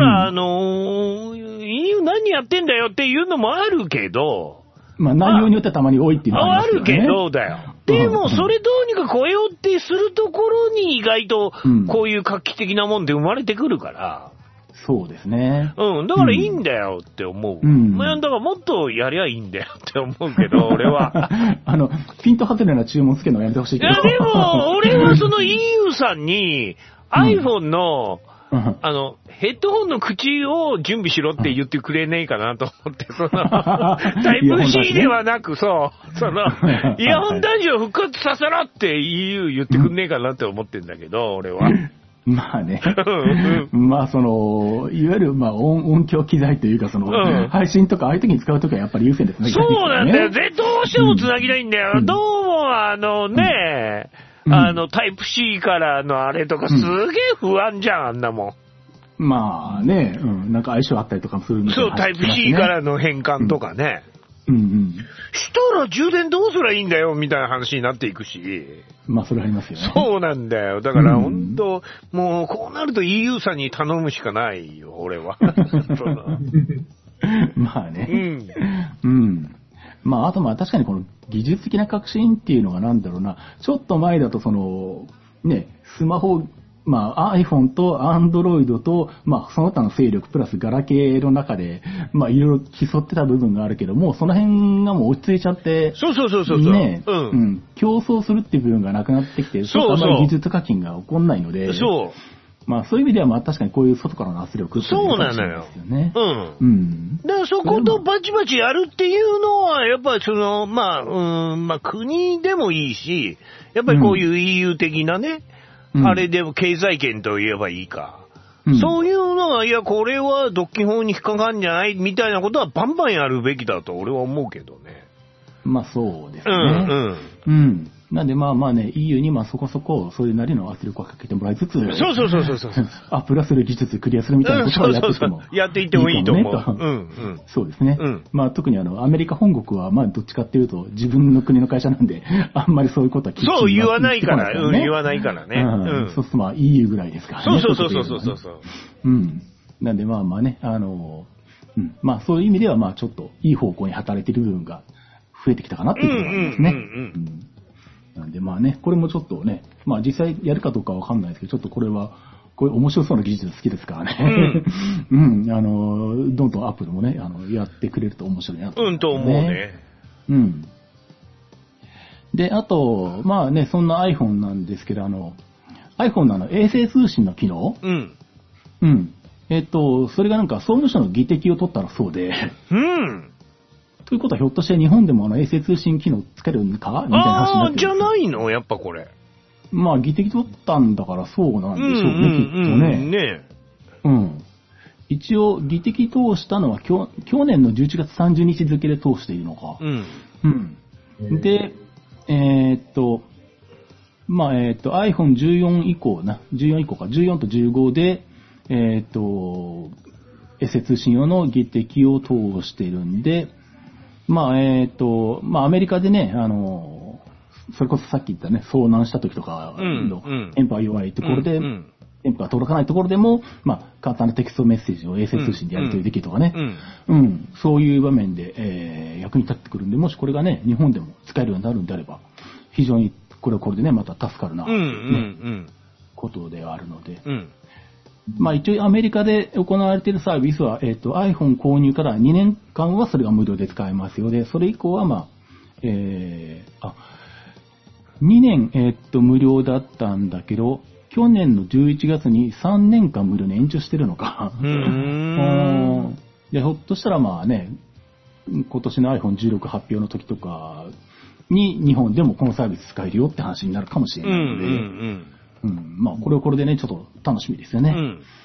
、EU 何やってんだよっていうのもあるけど、 内容によってはたまに多いっていうのはありますけどね。 あるけどだよ。でも、それどうにか超えようってするところに意外と、こういう画期的なもんって生まれてくるから。 そうですね。 だからいいんだよって思う。だからもっとやりゃいいんだよって思うけど、俺は。 ピント外れな注文つけるのやめてほしいけど。 いや、でも、俺はその EU さんに iPhone の、ヘッドホンの口を準備しろって言ってくれねえかなと思って、タイプ C ではなく、イヤホン端子を復活させろって言ってくんねえかなって思ってんだけど、俺は。 ね。いわゆる、音響機材というか、配信とか、ああいう時に使うときはやっぱり優先ですね。 そうなんだよ。どうしても繋ぎたいんだよ。どうも、タイプ C からのあれとかすげえ不安じゃん、あんなもん。 なんか相性あったりとかもするんで。 そう、タイプ C からの変換とかね。したら充電どうすりゃいいんだよ、みたいな話になっていくし。 それありますよね。 そうなんだよ。だから本当、もうこうなると EU さんに頼むしかないよ、俺は。 あと確かにこの技術的な革新っていうのがちょっと前だとスマホ、iPhone と Android と、その他の勢力プラスガラケーの中で、いろいろ競ってた部分があるけども、その辺がもう落ち着いちゃって、競争するっていう部分がなくなってきて、あまり技術課金が起こんないので、そういう意味では確かにこういう外からの圧力っていうのがそうですよね。 だからそことバチバチやるっていうのは、やっぱり国でもいいし、やっぱりこういう EU 的なね、あれでも経済圏と言えばいいか。そういうのは、いや、これは独禁法に引っかかんじゃないみたいなことはバンバンやるべきだと俺は思うけどね。 そうですね。なんでEU にそこそこそういうなりの圧力をかけてもらいつつ、 そう。 アップラする技術クリアするみたいなことをやっていってもいいと思う。 そうですね。特にアメリカ本国はどっちかっていうと自分の国の会社なんで、あんまりそういうことはそう言わないから、言わないからね。 そうするとEU ぐらいですからね。 そう。 なんでそういう意味ではちょっといい方向に働いている部分が増えてきたかなっていうところがありますね。なんでこれもちょっとね、実際やるかどうかわかんないですけど、ちょっとこれは、こういう面白そうな技術好きですからね。どんどんアップルもね、やってくれると面白いなと思いますね。 と思うね。 で、あと、そんな iPhone なんですけど、iPhone の衛星通信の機能それがなんか総務省の議的を取ったらそうで。 うん。 ということはひょっとして日本でも衛星通信機能つけるのかみたいな話になってる。 じゃないのやっぱこれ。 まあ、議的取ったんだからそうなんでしょうね、きっとね。 ね。 うん。一応、議的通したのは去年の11月30日付で通しているのか。うん。で、まあ、iPhone14 以降か、14と15で、衛星通信用の議的を通しているんで、まあ、まあ、アメリカでね、それこそさっき言ったね、遭難した時とかの電波が弱いところで、電波が届かないところでも、まあ、簡単なテキストメッセージを衛星通信でやり取りできるとかね、そういう場面で、役に立ってくるんで、もしこれがね、日本でも使えるようになるんであれば、非常にこれでね、また助かるな、ことではあるので、まあ一応アメリカで行われているサービスは、iPhone 購入から2年間はそれが無料で使えますよで、それ以降はまあ、2年、無料だったんだけど、去年の11月に3年間無料に延長してるのか。ひょっとしたらまあね、今年の iPhone16 発表の時とかに日本でもこのサービス使えるよって話になるかもしれないので、まあこれはこれでね、ちょっと楽しみですよね。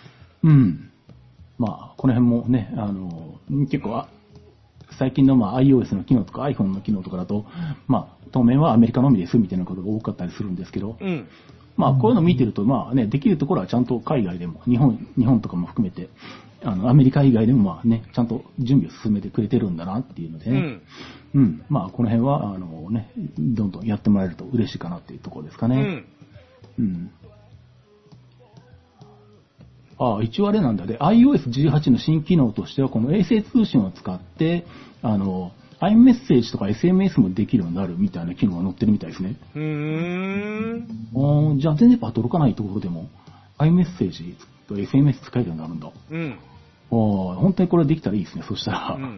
まあこの辺もね、結構最近のまあ iOS の機能とか iPhone の機能とかだと、まあ当面はアメリカのみですみたいなことが多かったりするんですけど、まあこういうの見てると、まあね、できるところはちゃんと海外でも、日本とかも含めて、アメリカ以外でもまあね、ちゃんと準備を進めてくれてるんだなっていうのでね、まあこの辺は、ね、どんどんやってもらえると嬉しいかなっていうところですかね。一応あれなんだね、iOS18 の新機能としては、この衛星通信を使って、iMessage とか SMS もできるようになるみたいな機能が載ってるみたいですね。じゃあ全然届かないところでも iMessage と SMS 使えるようになるんだ。本当にこれできたらいいですね、そしたら。な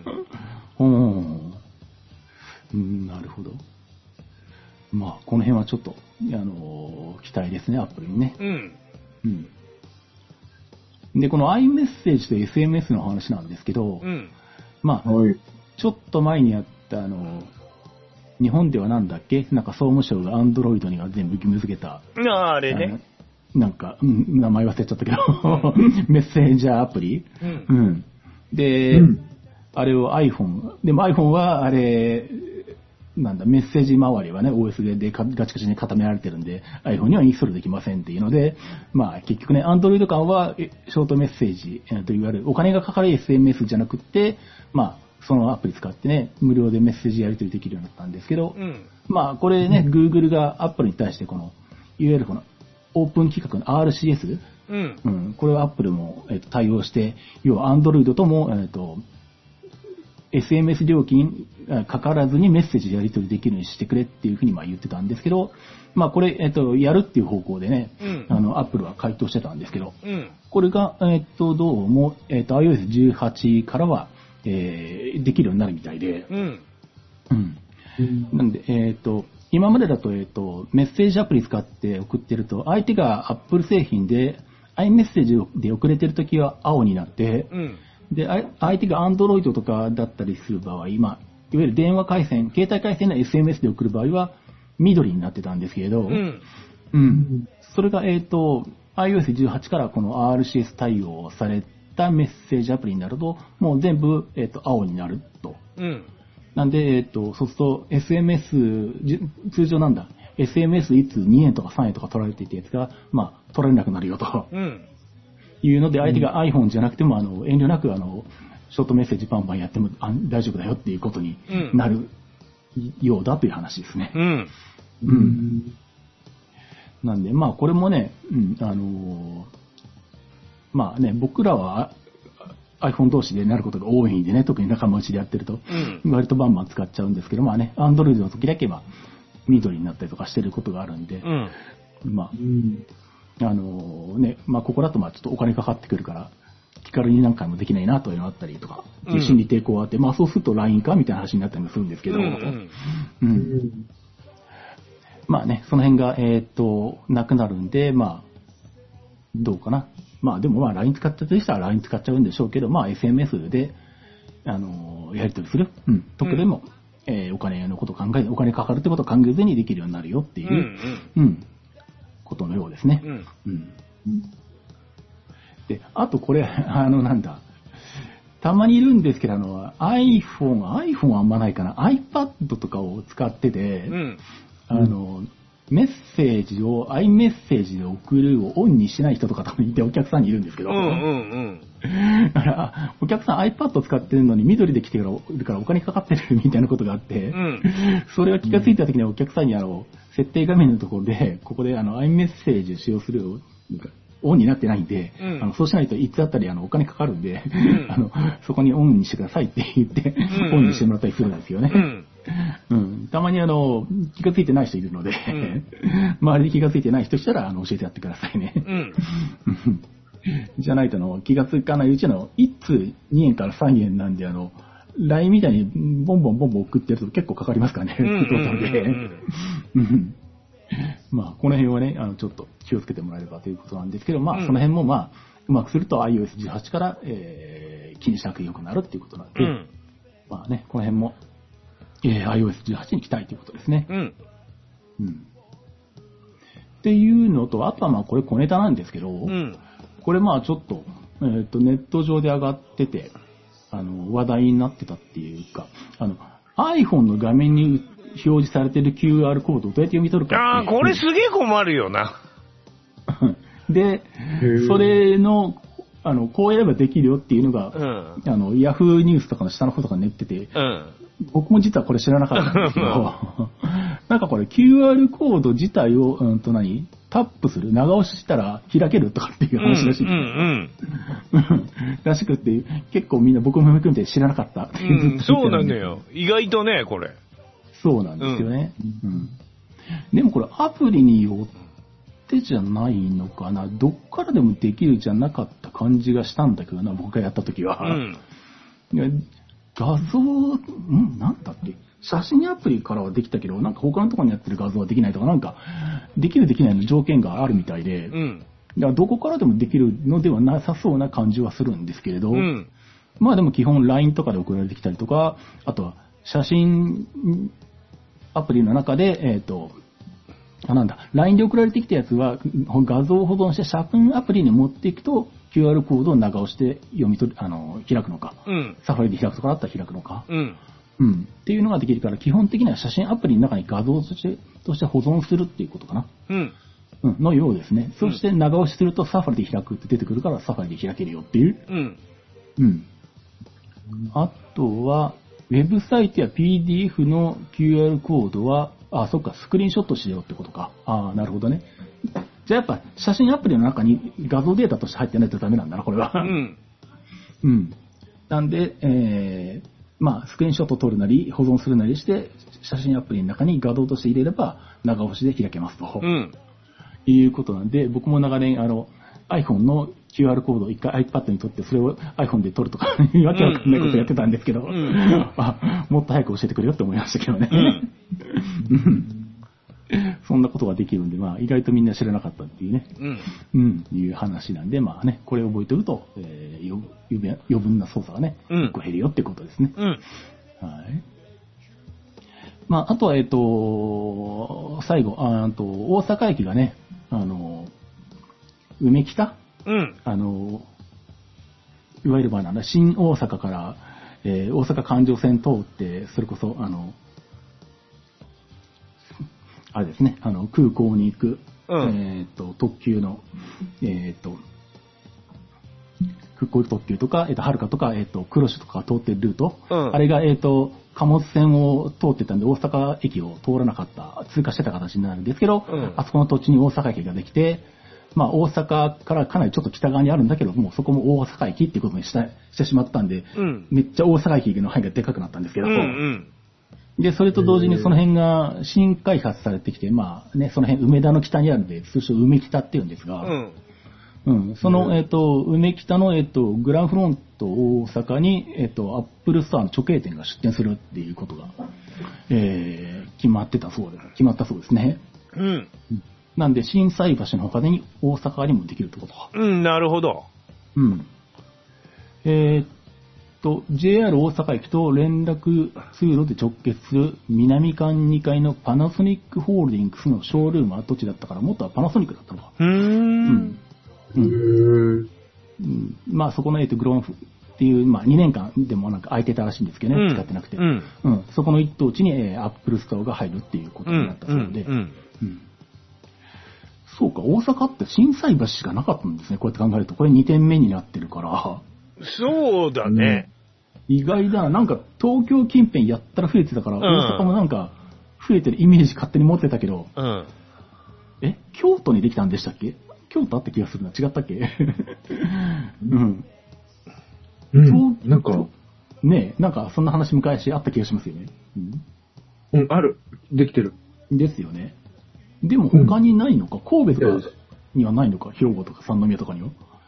るほど。まあ、この辺はちょっと、期待ですね、アップルにね。で、この iMessage と SMS の話なんですけど、まあ、ちょっと前にあった日本ではなんだっけ、なんか総務省が Android には全部義務付けた。 あれね。 なんか、名前忘れちゃったけど、メッセージャーアプリ。で、あれを iPhone。でも iPhone はあれ、なんだ、メッセージ周りはね、OS でガチガチに固められてるんで、iPhone にはインストールできませんっていうので、まあ結局ね、Android 間はショートメッセージといわれる、お金がかかる SMS じゃなくって、まあ、そのアプリ使ってね、無料でメッセージやり取りできるようになったんですけど、まあこれね、Google が Apple に対してこの、いわゆるこのオープン規格の RCS、これを Apple も対応して、要は Android とも、SMS 料金かからずにメッセージやり取りできるようにしてくれっていうふうにまあ言ってたんですけど、まあこれ、やるっていう方向でね、Apple は回答してたんですけど、これが、どうも、iOS18 からは、できるようになるみたいで、なんで、今までだと、メッセージアプリ使って送ってると、相手が Apple 製品で iMessage で送れてるときは青になって、で、相手が Android とかだったりする場合、まあ、いわゆる電話回線、携帯回線の SMS で送る場合は緑になってたんですけれど、それが、iOS18 からこの RCS 対応されたメッセージアプリになると、もう全部、青になると。なんで、そうすると SMS、通常なんだ、SMS いつ2円とか3円とか取られていたやつが、まあ、取られなくなるよと。いうので、相手が iPhone じゃなくても、遠慮なく、ショートメッセージバンバンやっても大丈夫だよっていうことになるようだという話ですね。なんで、まあ、これもね、まあね、僕らは iPhone 同士でなることが多いんでね、特に仲間内でやってると、割とバンバン使っちゃうんですけど、まあね、Android の時だけは緑になったりとかしてることがあるんで、まあ、ね、まあ、ここだとまあちょっとお金かかってくるから、気軽に何回もできないなというのがあったりとか、心理抵抗があって、まあそうすると LINE かみたいな話になったりもするんですけど、まあね、その辺が、なくなるんで、まあ、どうかな。 まあでもまあ LINE 使っちゃってる人は LINE 使っちゃうんでしょうけど、まあ SMS で、やり取りする、とこでも、お金のことを考え、お金かかるってことを考えずにできるようになるよっていう、ことのようですね。で、あとこれ、なんだ、たまにいるんですけど、iPhone はあんまないかな、iPad とかを使ってて、メッセージを iMessage で送るをオンにしない人とか多分いてお客さんにいるんですけど、だからお客さん iPad 使ってるのに緑で来てるからお金かかってるみたいなことがあって、それが気がついた時にはお客さんに設定画面のところで、ここでiMessage 使用するオンになってないんで、そうしないといつあたりお金かかるんで、そこにオンにしてくださいって言って、オンにしてもらったりするんですよね。たまに気がついてない人いるので、周りで気がついてない人したら教えてやってくださいね。じゃないと気がつかないうちの1通2円から3円なんでLINE みたいにボンボン送ってると結構かかりますからね、トータルで。まあこの辺はねちょっと気をつけてもらえればということなんですけど、まあその辺もまあうまくすると iOS18 から、気にしなくてよくなるっていうことなんで、まあねこの辺もiOS18 に期待ということですね。っていうのと、あとはまあこれ小ネタなんですけど、これまあちょっと、ネット上で上がってて、話題になってたっていうか、iPhone の画面に表示されてる QR コードをどうやって読み取るかっていう。 これすげえ困るよな。 で、それの、こうやればできるよっていうのが、Yahoo ニュースとかの下の方とかに載ってて、僕も実はこれ知らなかったんですけど、なんかこれ QR コード自体を、タップする、長押ししたら開けるとかっていう話らしい。らしくって、結構みんな僕も含めて知らなかったっていう。 そうなんだよ。意外とね、これ。 そうなんですよね。でもこれアプリによってじゃないのかな。どっからでもできるじゃなかった感じがしたんだけどな、僕がやった時は。画像、なんだっけ、写真アプリからはできたけど、なんか他のところにやってる画像はできないとか、なんか、できるできないの条件があるみたいで、だからどこからでもできるのではなさそうな感じはするんですけれど、まあでも基本 LINE とかで送られてきたりとか、あとは写真アプリの中で、LINE で送られてきたやつは画像を保存して写真アプリに持っていくと、QR コードを長押して読み取る、開くのか、サファリで開くとかだったら開くのか、っていうのができるから、基本的には写真アプリの中に画像として保存するっていうことかな。のようですね。そして長押しするとサファリで開くって出てくるから、サファリで開けるよっていう。あとは、ウェブサイトや PDF の QR コードは、そっか、スクリーンショットしようってことか。なるほどね。じゃあやっぱ写真アプリの中に画像データとして入ってないとダメなんだな、これは。なんで、まあ、スクリーンショットを撮るなり、保存するなりして、写真アプリの中に画像として入れれば、長押しで開けますと。いうことなんで、僕も長年、iPhone の QR コードを一回 iPad に撮って、それを iPhone で撮るとか、わけわかんないことやってたんですけど、もっと早く教えてくれよって思いましたけどね。そんなことができるんで、まあ、意外とみんな知らなかったっていうね、いう話なんで、まあね、これを覚えておくと、余分な操作がね、結構減るよってことですね。はい。まあ、あとは、最後、大阪駅がね、梅北、いわゆる新大阪から、大阪環状線通って、それこそ、あれですね、空港に行く、特急の、空港特急とか、はるかとか、黒潮とか通ってるルート、あれが、貨物線を通ってたんで、大阪駅を通らなかった、通過してた形になるんですけど、あそこの土地に大阪駅ができて、まあ、大阪からかなりちょっと北側にあるんだけど、もうそこも大阪駅っていうことにしてしまったんで、めっちゃ大阪駅の範囲がでかくなったんですけど、で、それと同時にその辺が新開発されてきて、まあね、その辺梅田の北にあるんで、通称梅北っていうんですが、その、梅北の、グランフロント大阪に、アップルストアの直営店が出店するっていうことが、決まったそうですね。 なんで、心斎橋の他に大阪にもできるってことか。 うん、なるほど。 うん。JR 大阪駅と連絡通路で直結する南館2階のパナソニックホールディングスのショールーム跡地だったから、元はパナソニックだったのか。まあそこのグローンフっていう、まあ2年間でもなんか空いてたらしいんですけどね、使ってなくて。そこの一等地にアップルストアが入るっていうことになったそうで。そうか、大阪って心斎橋しかなかったんですね、こうやって考えると。これ2点目になってるから。 そうだね。 意外だな。なんか東京近辺やったら増えてたから、大阪もなんか増えてるイメージ勝手に持ってたけど、京都にできたんでしたっけ？京都あった気がするな。違ったっけ？ なんか、 ねえ、なんかそんな話昔あった気がしますよね。 ある。できてる。 ですよね。でも他にないのか、神戸とかにはないのか、兵庫とか三宮とかには。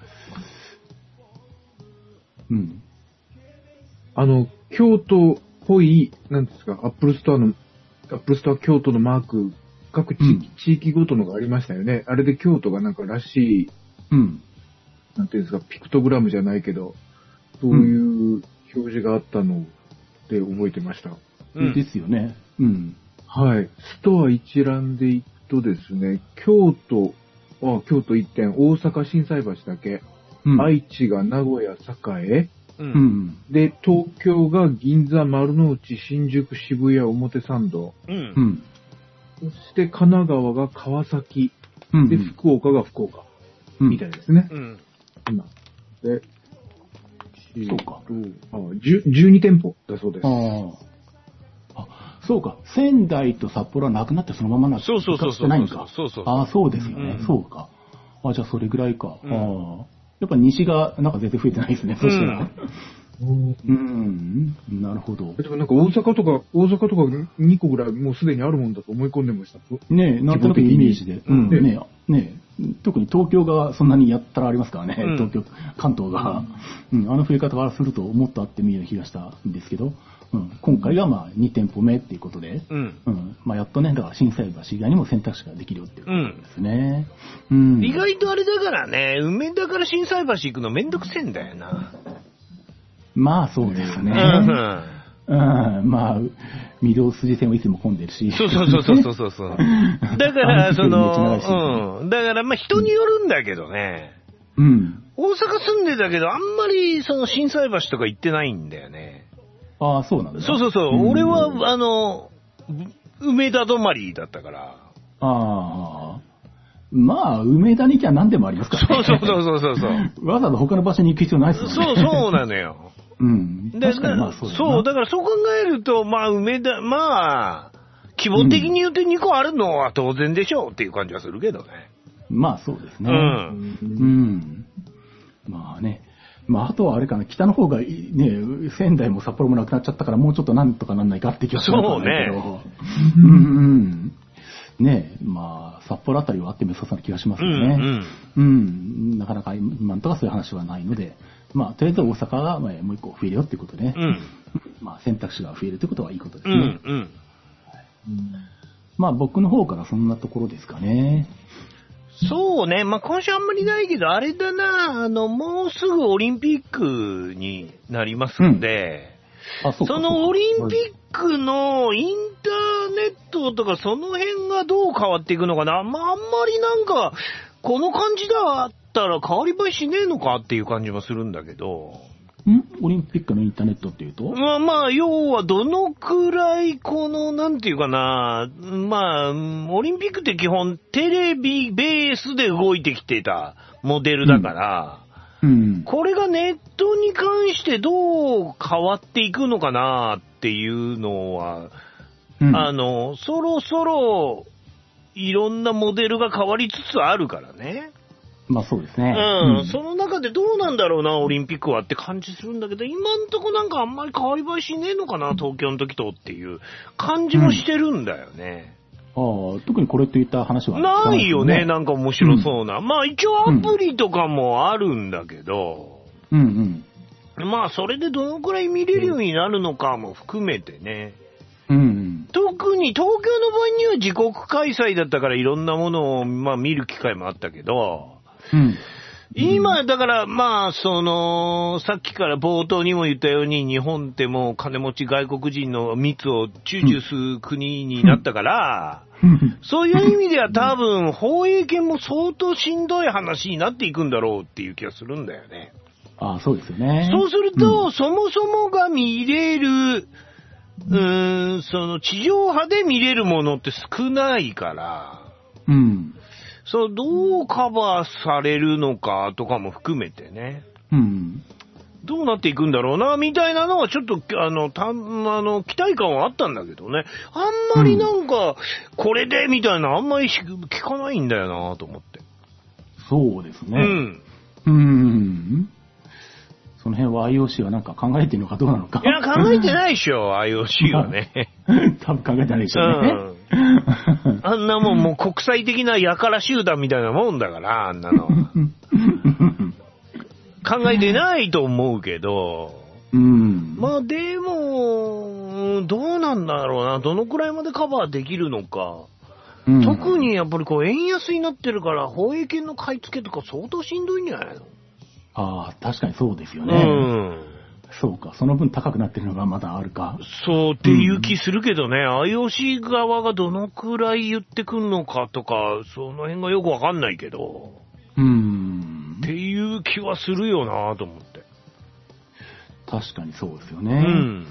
京都っぽい、なんですか、アップルストア京都のマーク、各地域ごとのがありましたよね。あれで京都がなんからしい、なんていうんですか、ピクトグラムじゃないけど、そういう表示があったので覚えてました。 ですよね。 はい。ストア一覧で行くとですね、京都1点、大阪心斎橋だけ、愛知が名古屋栄、で、東京が銀座、丸の内、新宿、渋谷、表参道。そして神奈川が川崎。で、福岡が福岡。みたいですね。今。で、 そうか。 12店舗だそうです。 そうか。仙台と札幌はなくなってそのままなってないんか。そうですよね。そうか。じゃあそれぐらいか。やっぱ西がなんか全然増えてないですね。そしたら。なるほど。 でもなんか大阪とか2個ぐらいもうすでにあるもんだと思い込んでました。 ねえ、なんとなくイメージで。特に東京がそんなにやったらありますからね。東京、関東が。あの増え方からするともっとあってもいいような気がしたんですけど。今回がまあ2店舗目っていうことで、やっとね、だから心斎橋以外にも選択肢ができるよっていうことですね。 意外とあれだからね、梅田から心斎橋行くのめんどくせえんだよな。 まあそうですね。まあ、御堂筋線はいつも混んでるし。 そう。だから、だからまあ人によるんだけどね。大阪住んでたけど、あんまりその心斎橋とか行ってないんだよね。 そうなんだ。 そう。俺は、梅田止まりだったから。 まあ、梅田に行きゃ何でもありますからね。 そう。 わざわざ他の場所に行く必要ないですもんね。 そうなのよ。 確かにまあそうだな。 そう、だからそう考えると、まあ、梅田、まあ、規模的に言うと2個あるのは当然でしょうっていう感じはするけどね。 まあ、そうですね。まあね。あとはあれかな、北の方がね、仙台も札幌もなくなっちゃったから、もうちょっとなんとかなんないかって気がするんだけど。ねえ、まあ、札幌あたりはあっても良さそうな気がしますよね。なかなか今んとかそういう話はないので、まあ、とりあえず大阪がもう一個増えるよっていうことで、まあ、選択肢が増えるということはいいことですね。まあ、僕の方からそんなところですかね。 そうね。まあ、今週あんまりないけど、あれだな、もうすぐオリンピックになりますんで、そのオリンピックのインターネットとかその辺がどう変わっていくのかな。まあ、あんまりなんか、この感じだったら変わり映えしねえのかっていう感じもするんだけど。 オリンピックのインターネットっていうと？ まあ、要はどのくらいなんていうかな、まあ、オリンピックって基本テレビベースで動いてきてたモデルだから、これがネットに関してどう変わっていくのかなっていうのは、そろそろいろんなモデルが変わりつつあるからね。 まあそうですね。 その中でどうなんだろうな、オリンピックはって感じするんだけど、今んとこなんかあんまり変わり映えしねえのかな、東京の時とっていう感じもしてるんだよね。 特にこれといった話はないよね、なんか面白そうな。まあ一応アプリとかもあるんだけど、まあそれでどのくらい見れるようになるのかも含めてね。 うん、 特に東京の場合には自国開催だったからいろんなものを、まあ、見る機会もあったけど、うん、今、だから、まあ、さっきから冒頭にも言ったように、日本ってもう金持ち外国人の密を躊躇する国になったから、そういう意味では多分、放映権も相当しんどい話になっていくんだろうっていう気がするんだよね。 ああ、そうですよね。 そうすると、そもそもが見れる、地上波で見れるものって少ないから、うん。どうカバーされるのかとかも含めてね。うん。どうなっていくんだろうな、みたいなのはちょっと、期待感はあったんだけどね。あんまりなんか、これで、みたいな、あんまり聞かないんだよな、と思って。 そうですね。うん。その辺は IOC はなんか考えてるのかどうなのか。 いや、考えてないでしょ、IOC はね。 多分考えてないでしょうね。 あんなもんもう国際的なやから集団みたいなもんだから、あんなの。考えてないと思うけど。うん。まあでも、どうなんだろうな。どのくらいまでカバーできるのか。うん、特にやっぱり円安になってるから、放映権の買い付けとか相当しんどいんじゃないの？ ああ、確かにそうですよね。うん。そうか、その分高くなってるのがまだあるか。 そうっていう気するけどね、IOC 側がどのくらい言ってくんのかとか、その辺がよくわかんないけど。っていう気はするよなと思って。 確かにそうですよね。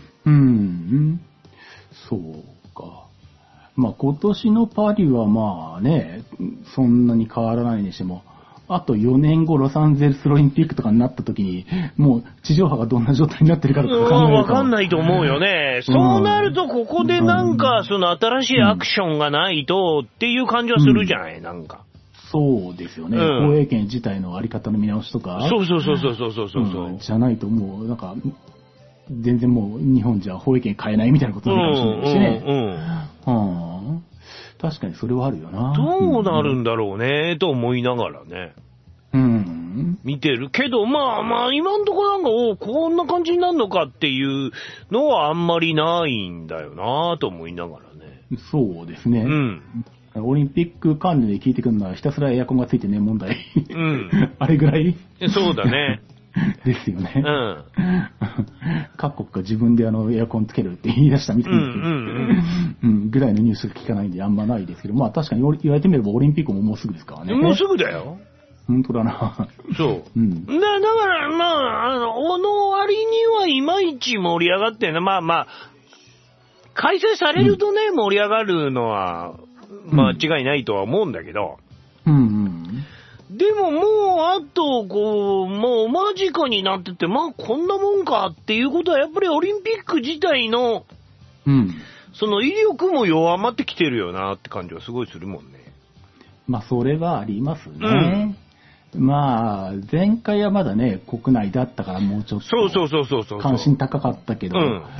そうか。まあ今年のパリはまあね、そんなに変わらないにしても、あと4年後ロサンゼルスオリンピックとかになった時に、もう地上波がどんな状態になってるかとか考えると。 わかんないと思うよね。そうなるとここでなんか新しいアクションがないとっていう感じはするじゃない、なんか。 そうですよね。放映権自体のあり方の見直しとか。 そう。 じゃないともうなんか、全然もう日本じゃ放映権買えないみたいなことになるかもしれないしね。確かにそれはあるよな。 どうなるんだろうね、と思いながらね。見てるけど、まあ、今んとこなんか、こんな感じになるのかっていうのはあんまりないんだよな、と思いながらね。 そうですね。オリンピック関連で聞いてくるのはひたすらエアコンがついてね、問題。あれぐらいそうだね。 ですよね。各国が自分でエアコンつけるって言い出したみたいなぐらいのニュースが聞かないんであんまないですけど、まあ確かに言われてみればオリンピックももうすぐですからね。 もうすぐだよ。 本当だな。 そう。だからまあ、割にはいまいち盛り上がってんの。まあ、開催されるとね、盛り上がるのは間違いないとは思うんだけど。でももうあともう間近になってて、まあこんなもんかっていうことはやっぱりオリンピック自体の、その威力も弱まってきてるよなって感じはすごいするもんね。 まあそれはありますね。まあ前回はまだね国内だったからもうちょっと関心高かったけど、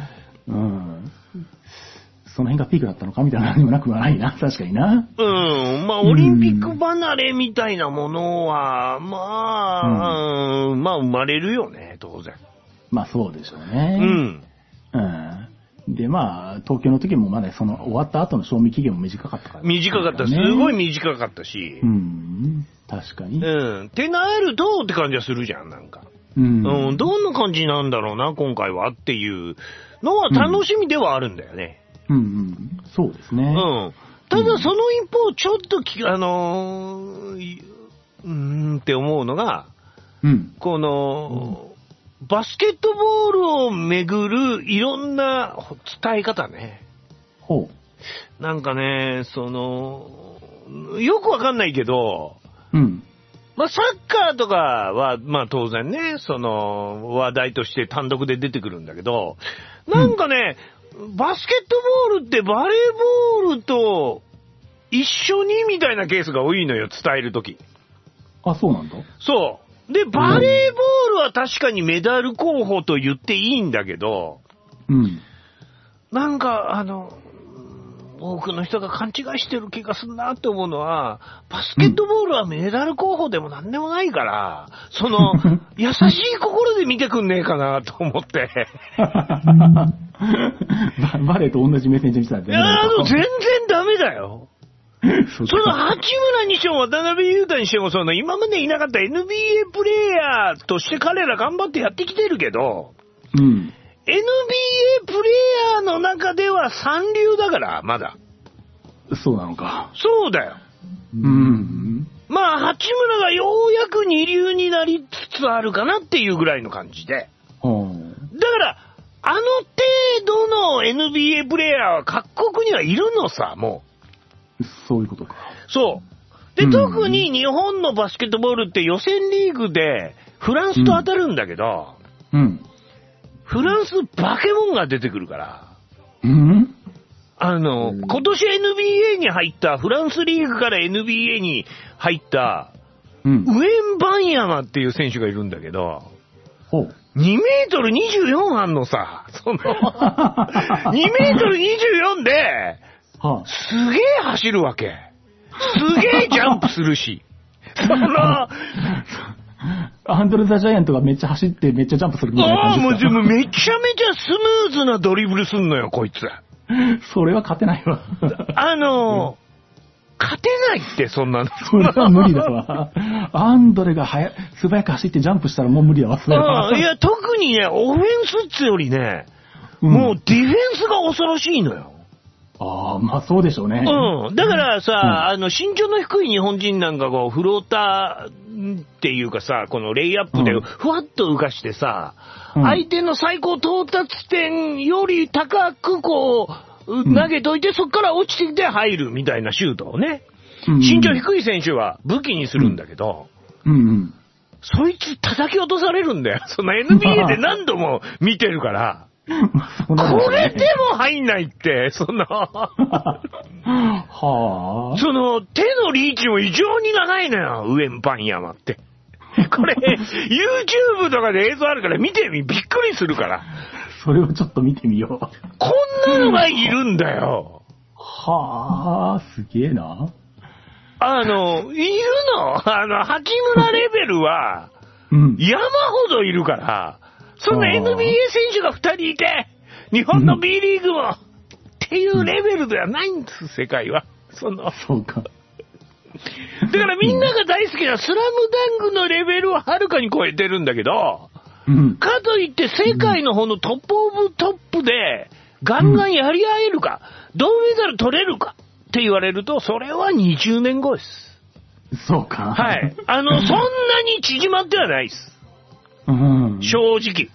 その辺がピークだったのかみたいなのにもなくはないな、確かにな。 まあ、オリンピック離れみたいなものは、まあ、生まれるよね、当然。 まあ、そうでしょうね。で、まあ、東京の時もまだ終わった後の賞味期限も短かったから、ね。 短かった、すごい短かったし。 確かに。 ってなるとって感じはするじゃん、なんか。どんな感じなんだろうな、今回はっていうのは楽しみではあるんだよね。 そうですね。 ただその一方、ちょっとって思うのが、この、バスケットボールをめぐるいろんな伝え方ね。なんかね、よくわかんないけど、まあ、サッカーとかは、まあ当然ね、話題として単独で出てくるんだけど、なんかね、バスケットボールってバレーボールと一緒にみたいなケースが多いのよ、伝えるとき。 あ、そうなんだ。 そう。で、バレーボールは確かにメダル候補と言っていいんだけど、なんか、 多くの人が勘違いしてる気がするなって思うのは、バスケットボールはメダル候補でもなんでもないから、優しい心で見てくんねえかなと思って。 バレーと同じ目線で見てたんだよね。 全然ダメだよ。八村にしても渡辺裕太にしても今までいなかった NBA プレイヤーとして彼ら頑張ってやってきてるけど、NBA プレイヤーの中では三流だから、まだ。 そうなのか。 そうだよ。まあ、八村がようやく二流になりつつあるかなっていうぐらいの感じで。だから、あの程度の NBA プレイヤーは各国にはいるのさ、もう。 そういうことか。 そう。で、特に日本のバスケットボールって予選リーグでフランスと当たるんだけど、フランスバケモンが出てくるから、今年 NBA に入ったフランスリーグから NBA に入った、ウエンバンヤマっていう選手がいるんだけど、2メートル24あんのさ、2メートル24で、すげえ走るわけ。すげえジャンプするし。 アンドレ・ザ・ジャイアントがめっちゃ走ってめっちゃジャンプするみたいな感じですか。 もうめちゃめちゃスムーズなドリブルすんのよ、こいつ。 それは勝てないわ。 勝てないって、そんなの。 それは無理だわ。アンドレが素早く走ってジャンプしたらもう無理だわ、それは。 いや、特にね、オフェンスっつよりね、もうディフェンスが恐ろしいのよ。 まあそうでしょうね。 だからさ、身長の低い日本人なんかフローターっていうかさ、このレイアップでふわっと浮かしてさ、相手の最高到達点より高く投げといて、そっから落ちてきて入るみたいなシュートをね、身長低い選手は武器にするんだけど、そいつ叩き落とされるんだよ。NBA で何度も見てるから。これでも入んないって、手のリーチも異常に長いのよ、ウエンパンヤマって。これ、YouTube とかで映像あるから見てみ、びっくりするから。 それをちょっと見てみよう。 こんなのがいるんだよ。 すげえな。 いるの。八村レベルは、山ほどいるから、そんな NBA 選手が2人いて、日本の B リーグも、っていうレベルではないんです、世界は。 そうか。 だからみんなが大好きなスラムダンクのレベルをはるかに超えてるんだけど、かといって世界の方のトップオブトップで、ガンガンやり合えるか、銅メダル取れるかって言われると、それは20年後です。 そうか。 はい。そんなに縮まってはないです。正直。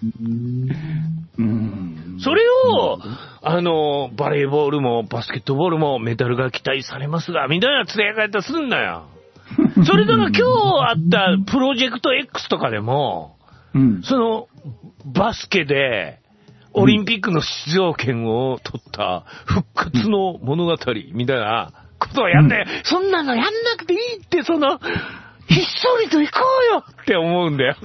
それを、バレーボールもバスケットボールもメダルが期待されますが、みたいなつやかたすんなよ。それだから今日あったプロジェクト X とかでも、バスケでオリンピックの出場権を取った復活の物語みたいなことをやって、そんなのやんなくていいって、ひっそりと行こうよって思うんだよ。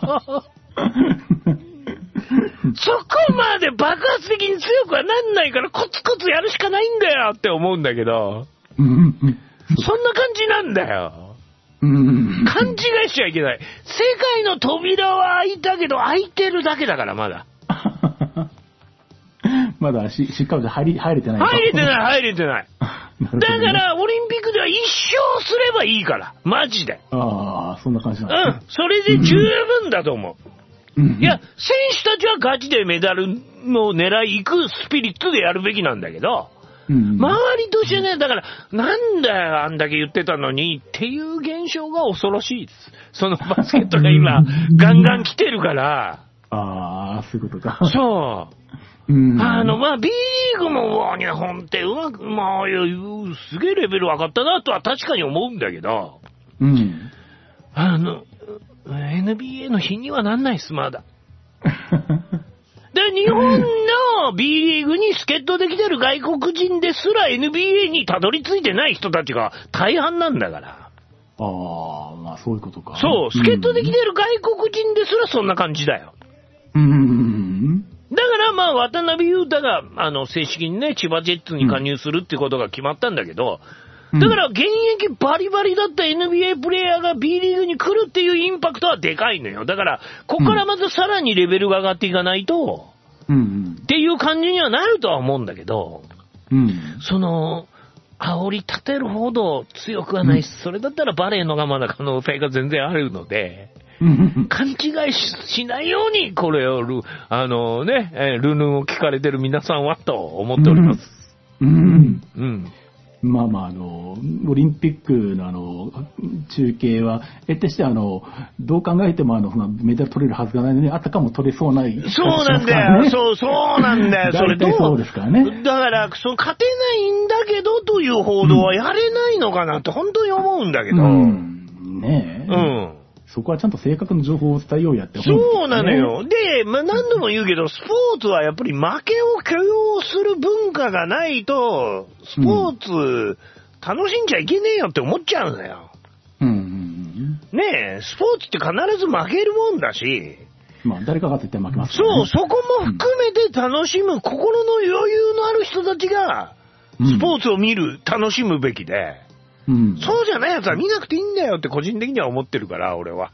そこまで爆発的に強くはなんないからコツコツやるしかないんだよって思うんだけど、そんな感じなんだよ。勘違いしちゃいけない。世界の扉は開いたけど開いてるだけだから、まだ。 まだしっかり入れてない。 入れてない。だから、オリンピックでは一生すればいいから。マジで。 そんな感じなんですね。 それで十分だと思う。いや、選手たちはガチでメダルの狙い行くスピリットでやるべきなんだけど、周りとしてね、だから、なんだよ、あんだけ言ってたのに、っていう現象が恐ろしいです。バスケットが今、ガンガン来てるから。 そういうことか。 そう。B リーグも、日本ってすげえレベル上がったなとは確かに思うんだけど、NBA の日にはなんないっす、まだ。で、日本の B リーグに助っ人できてる外国人ですら NBA にたどり着いてない人たちが大半なんだから。 そういうことか。 そう、助っ人できてる外国人ですらそんな感じだよ。 だからまあ渡辺裕太が正式にね千葉ジェッツに加入するってことが決まったんだけど、だから現役バリバリだった NBA プレイヤーが B リーグに来るっていうインパクトはでかいのよ。だからここからまたさらにレベルが上がっていかないと、っていう感じにはなるとは思うんだけど、その煽り立てるほど強くはないし、それだったらバレーのがまだ可能性が全然あるので、勘違いしないようにこれをルヌを聞かれてる皆さんはと思っております。 まあまあ、オリンピックの中継は、してどう考えてもメダル取れるはずがないのに、あたかも取れそうな、ね。 そうなんだよ。そうなんだよ。それと、 そうですからね。 だから、勝てないんだけどという報道はやれないのかなって本当に思うんだけど。 ねえ。そこはちゃんと正確な情報を伝えようやって思うんですよね。 そうなのよ。で、何度も言うけど、スポーツはやっぱり負けを許容する文化がないと、スポーツ、楽しんじゃいけねえよって思っちゃうんだよ。ねえ、スポーツって必ず負けるもんだし。 まあ、誰かが絶対負けますからね。 そこも含めて楽しむ、心の余裕のある人たちが、スポーツを見る、楽しむべきで。そうじゃないやつは見なくていいんだよって個人的には思ってるから、俺は。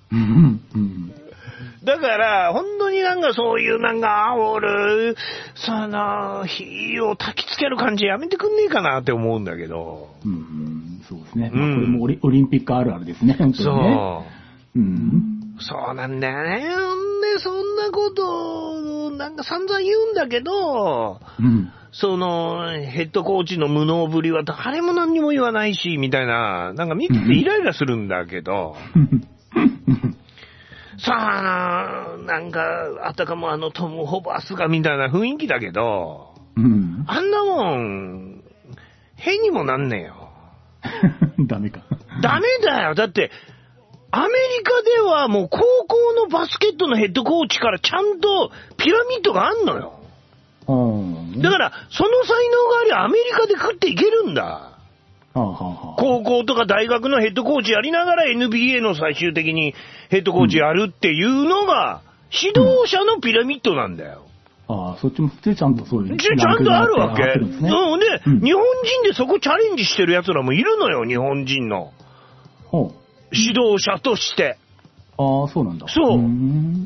だから、本当にそういう煽る、火を焚きつける感じやめてくんねえかなって思うんだけど。 そうですね。これもオリンピックあるあるですね、本当にね。 そうなんだよね。で、そんなことを散々言うんだけど、ヘッドコーチの無能ぶりは誰も何にも言わないし、みたいな、見ててイライラするんだけど、さあ、あたかもトム・ホバスがみたいな雰囲気だけど、あんなもん、変にもなんねえよ。 ダメか。 ダメだよ。だって、アメリカではもう高校のバスケットのヘッドコーチからちゃんとピラミッドがあんのよ。だから、その才能がありアメリカで食っていけるんだ。高校とか大学のヘッドコーチやりながら NBA の最終的にヘッドコーチやるっていうのが指導者のピラミッドなんだよ。 そっちもちゃんとそういう。 ちゃんとあるわけ。で、日本人でそこチャレンジしてる奴らもいるのよ、日本人の。指導者として。 そうなんだ。 そう。そん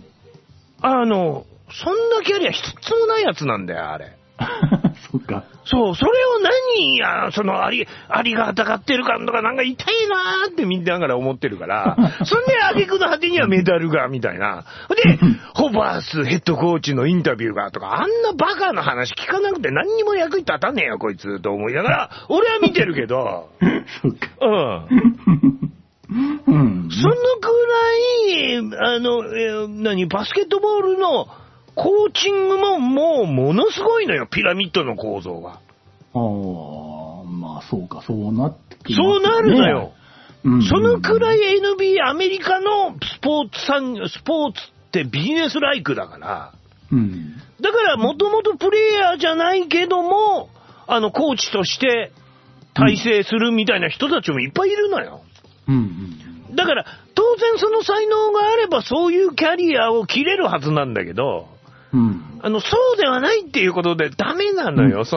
なキャリア一つもないやつなんだよ、あれ。 そっか。 そう、それをありがたがってる感とか痛いなーってみんなが思ってるから、そんで挙句の果てにはメダルが、みたいな。で、ホバースヘッドコーチのインタビューが、とか、あんなバカな話聞かなくて何にも役に立たねえよ、こいつ、と思いながら、俺は見てるけど、 そっか。 そのくらい、バスケットボールのコーチングももうものすごいのよ、ピラミッドの構造が。 まあそうか、そうなってくる、 そうなるのよ。そのくらい NBA、アメリカのスポーツってビジネスライクだから。だからもともとプレイヤーじゃないけども、コーチとして体制するみたいな人たちもいっぱいいるのよ。だから当然その才能があればそういうキャリアを切れるはずなんだけど、そうではないっていうことでダメなのよ、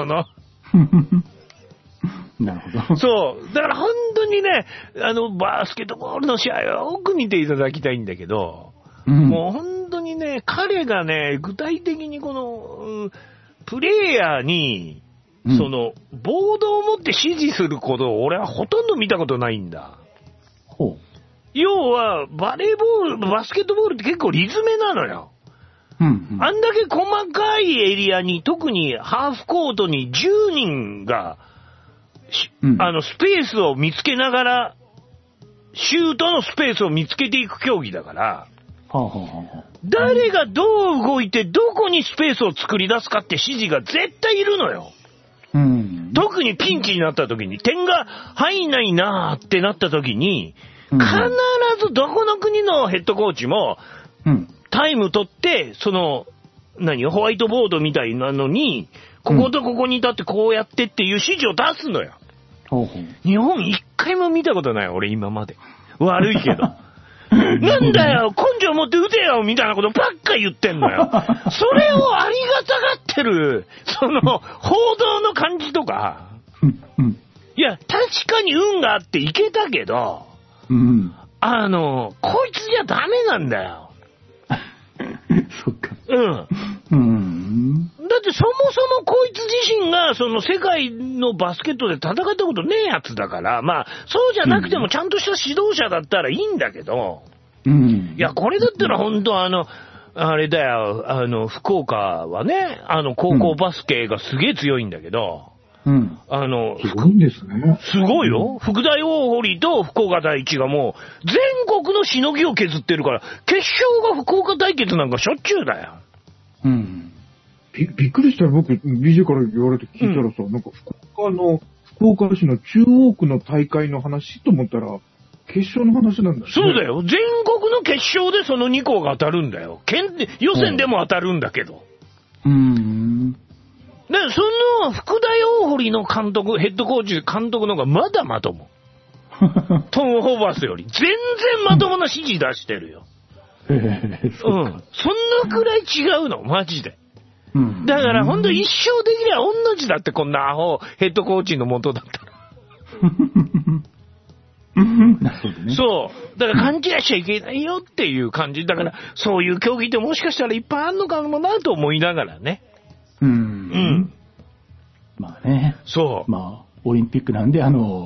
なるほど。 そう。だから本当にね、バスケットボールの試合をよく見ていただきたいんだけど、もう本当にね、彼がね、具体的にこの、プレイヤーに、ボードを持って指示することを俺はほとんど見たことないんだ。要は、バスケットボールって結構リズメなのよ。あんだけ細かいエリアに、特にハーフコートに10人が、スペースを見つけながら、シュートのスペースを見つけていく競技だから、誰がどう動いてどこにスペースを作り出すかって指示が絶対いるのよ。特にピンチになった時に、点が入んないなーってなった時に、必ずどこの国のヘッドコーチも、タイム取って、ホワイトボードみたいなのに、こことここに立ってこうやってっていう指示を出すのよ。日本一回も見たことない、俺今まで。悪いけど。 なんだよ、根性持って撃てよみたいなことばっか言ってんのよ。それをありがたがってる、その、報道の感じとか。いや、確かに運があっていけたけど、こいつじゃダメなんだよ。 そっか。 だってそもそもこいつ自身がその世界のバスケットで戦ったことねえやつだから、まあそうじゃなくてもちゃんとした指導者だったらいいんだけど、いやこれだったら本当あれだよ、福岡はね、高校バスケがすげえ強いんだけど、 すごいんですね。 すごいよ。福大大堀と福岡第一がもう全国のしのぎを削ってるから、決勝が福岡対決なんかしょっちゅうだよ。 びっくりしたよ、僕、BJ から言われて聞いたらさ、なんか福岡市の中央区の大会の話と思ったら、決勝の話なんだね。 そうだよ。全国の決勝でその2校が当たるんだよ。予選でも当たるんだけど。で、その福大大堀の監督、ヘッドコーチ、監督の方がまだまとも。トム・ホーバスより。全然まともな指示出してるよ。そんなくらい違うの、マジで。だからほんと一生できりゃ同じだって、こんなアホヘッドコーチの元だったら。そう。だから勘違いしちゃいけないよっていう感じ。だからそういう競技ってもしかしたらいっぱいあんのかもなと思いながらね。 まあね。 そう。 まあ、オリンピックなんで、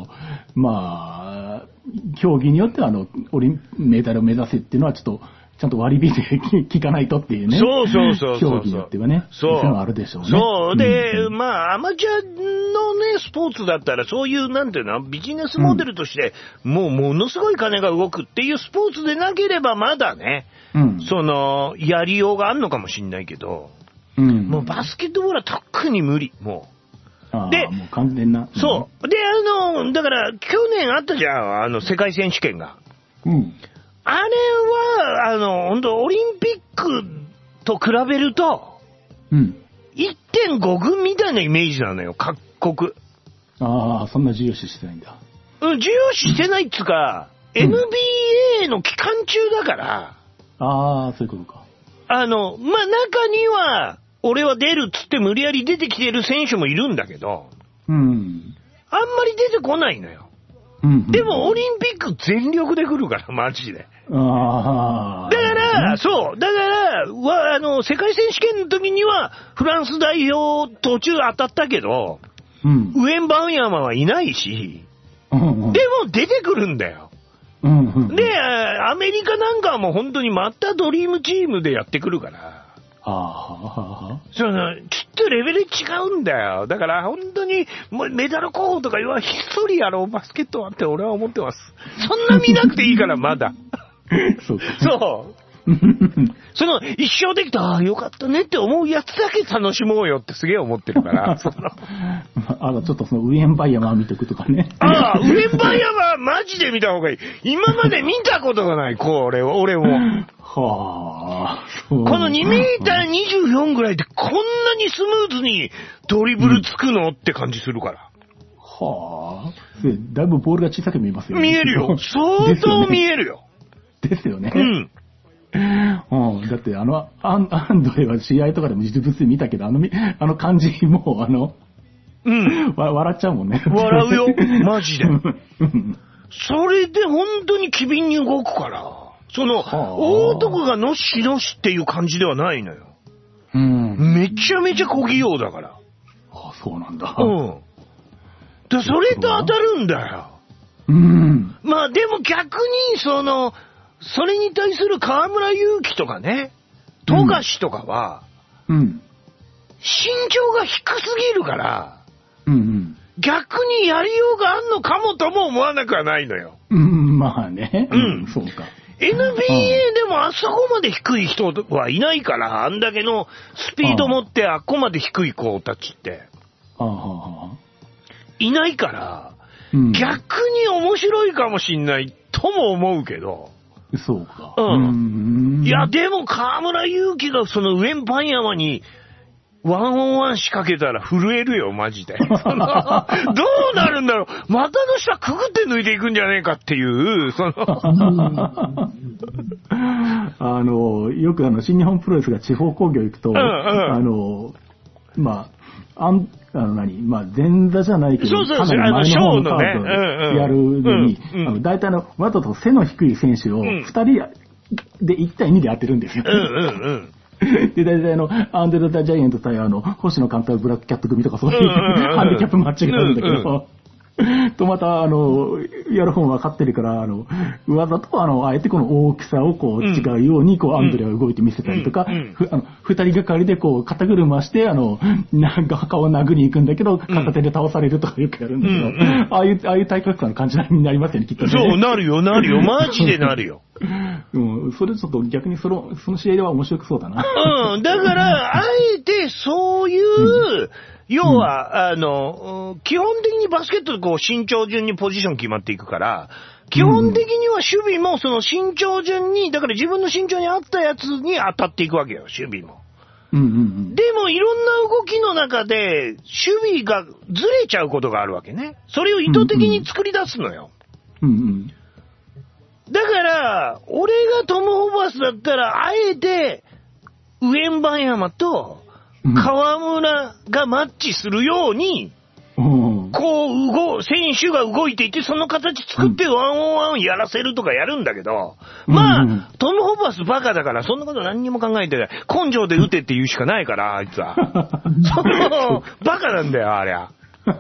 まあ、競技によってはメダルを目指せっていうのはちょっと、ちゃんと割り引いて聞かないとっていうね。 そう。 競技によってはね。そういうのがあるでしょうね。 そう。で、まあ、アマチュアのね、スポーツだったら、そういう、なんていうの、ビジネスモデルとして、もうものすごい金が動くっていうスポーツでなければ、まだね、やりようがあるのかもしれないけど、もうバスケットボールは特に無理、もう。で、 もう完全な。 そう。で、だから、去年あったじゃん、世界選手権が。あれは、本当オリンピックと比べると、1.5 軍みたいなイメージなのよ、各国。 そんな重要視してないんだ。 重要視してないっつうか、NBA の期間中だから。 そういうことか。 まあ、中には、俺は出るっつって無理やり出てきてる選手もいるんだけど、あんまり出てこないのよ。でもオリンピック全力で来るから、マジで。だから、世界選手権の時には、フランス代表途中当たったけど、ウエンバンヤマはいないし、でも出てくるんだよ。で、アメリカなんかはもう本当にまたドリームチームでやってくるから。ちょっとレベル違うんだよ。だから本当にもうメダル候補とかひっそりやろうバスケットはって俺は思ってます。そんな見なくていいからまだ。そう。その一生できたよかったねって思うやつだけ楽しもうよってすげえ思ってるから。ちょっとそのウエンバイヤマ見とくとかね。 ウエンバイヤママジで見た方がいい。今まで見たことがない、俺も。この2メーター24ぐらいでこんなにスムーズにドリブルつくのって感じするから。 だいぶボールが小さく見えますよね。 見えるよ。相当見えるよ。 ですよね。だってアンドレは試合とかでも実物で見たけど、あの感じも笑っちゃうもんね。 笑うよ。マジで。それで本当に機敏に動くから。大男がのしのしっていう感じではないのよ。めちゃめちゃ小器用だから。 そうなんだ。 で、それと当たるんだよ。まあでも逆にそれに対する河村勇輝とかね、富樫とかは、身長が低すぎるから、逆にやりようがあんのかもとも思わなくはないのよ。 まあね。そうか。 NBA でもあそこまで低い人はいないから、あんだけのスピード持ってあっこまで低い子たちって。いないから、逆に面白いかもしんないとも思うけど。 そうか。 いや、でも河村勇輝がそのウエンバンヤマにワンオンワン仕掛けたら震えるよ、マジで。どうなるんだろう、股の下くぐって抜いていくんじゃねえかっていう、 よく新日本プロレスが地方興行行くと、まあ、前座じゃないけど、かなり前の方のカードでやるのに、大体わざと背の低い選手を2人で1対2で当てるんですよ。で、大体アンデル・ザ・ジャイアント対星野監督ブラックキャット組とかそういうハンディキャップマッチがあるんだけど、とまた、やる方は分かってるから、わざとあえてこの大きさをこう違うように、こう、アンドレが動いて見せたりとか、二人がかりでこう、肩車して、顔を殴りに行くんだけど、片手で倒されるとかよくやるんだけど、ああいう体格差の感じになりますよね、きっとね。 そう、なるよ、マジでなるよ。 それちょっと逆にその試合では面白くそうだな。 だから、あえてそういう、要は、基本的にバスケットでこう身長順にポジション決まっていくから、基本的には守備もその身長順に、だから自分の身長に合ったやつに当たっていくわけよ、守備も。でもいろんな動きの中で、守備がずれちゃうことがあるわけね。それを意図的に作り出すのよ。だから、俺がトム・ホバスだったら、あえて、ウエンバンヤマと、河村がマッチするように、こう選手が動いていて、その形作ってワンオンワンやらせるとかやるんだけど、まあ、トム・ホバスバカだから、そんなこと何にも考えてない。根性で打てって言うしかないから、あいつは。バカなんだよ、ありゃ。